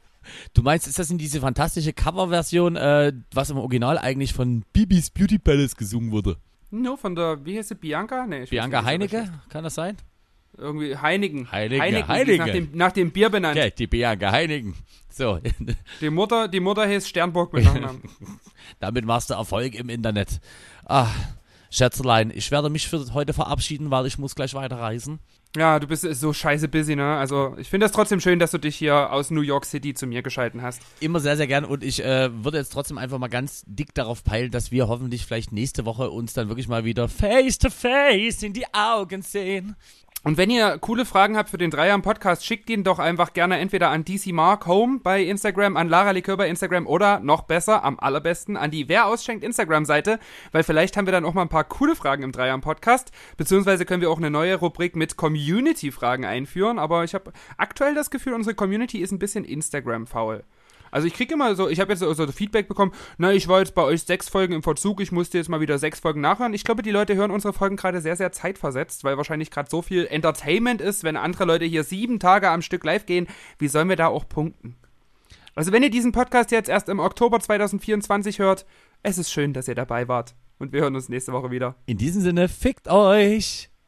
Speaker 2: Du meinst, ist das in diese fantastische Coverversion, äh, was im Original eigentlich von Bibis Beauty Palace gesungen wurde?
Speaker 3: No, von der, wie heißt sie, Bianca? Nee, ich
Speaker 2: Bianca
Speaker 3: weiß nicht,
Speaker 2: Heinecke, kann das sein?
Speaker 3: Irgendwie Heinigen.
Speaker 2: Heinecke,
Speaker 3: Heineken,
Speaker 2: Heinecke.
Speaker 3: Nach, dem, nach dem Bier benannt.
Speaker 2: Okay, die Bianca Heinigen. So.
Speaker 3: Die Mutter, die Mutter hieß Sternburg mit Nachnamen.
Speaker 2: Damit machst du Erfolg im Internet. Ah, Schätzelein, ich werde mich für heute verabschieden, weil ich muss gleich weiterreisen.
Speaker 3: Ja, du bist so scheiße busy, ne? Also ich finde das trotzdem schön, dass du dich hier aus New York City zu mir geschalten hast.
Speaker 2: Immer sehr, sehr gern, und ich äh, würde jetzt trotzdem einfach mal ganz dick darauf peilen, dass wir hoffentlich vielleicht nächste Woche uns dann wirklich mal wieder face to face in die Augen sehen.
Speaker 3: Und wenn ihr coole Fragen habt für den Dreier im Podcast, schickt ihn doch einfach gerne entweder an D C Mark Home bei Instagram, an Lara Likör bei Instagram oder noch besser, am allerbesten, an die Wer ausschenkt Instagram-Seite, weil vielleicht haben wir dann auch mal ein paar coole Fragen im Dreier im Podcast, beziehungsweise können wir auch eine neue Rubrik mit Community-Fragen einführen, aber ich habe aktuell das Gefühl, unsere Community ist ein bisschen Instagram-faul. Also ich kriege immer so, ich habe jetzt so, so Feedback bekommen, na, ich war jetzt bei euch sechs Folgen im Verzug, ich musste jetzt mal wieder sechs Folgen nachhören. Ich glaube, die Leute hören unsere Folgen gerade sehr, sehr zeitversetzt, weil wahrscheinlich gerade so viel Entertainment ist, wenn andere Leute hier sieben Tage am Stück live gehen. Wie sollen wir da auch punkten? Also wenn ihr diesen Podcast jetzt erst im Oktober zwanzig vierundzwanzig hört, es ist schön, dass ihr dabei wart. Und wir hören uns nächste Woche wieder.
Speaker 2: In diesem Sinne, fickt euch!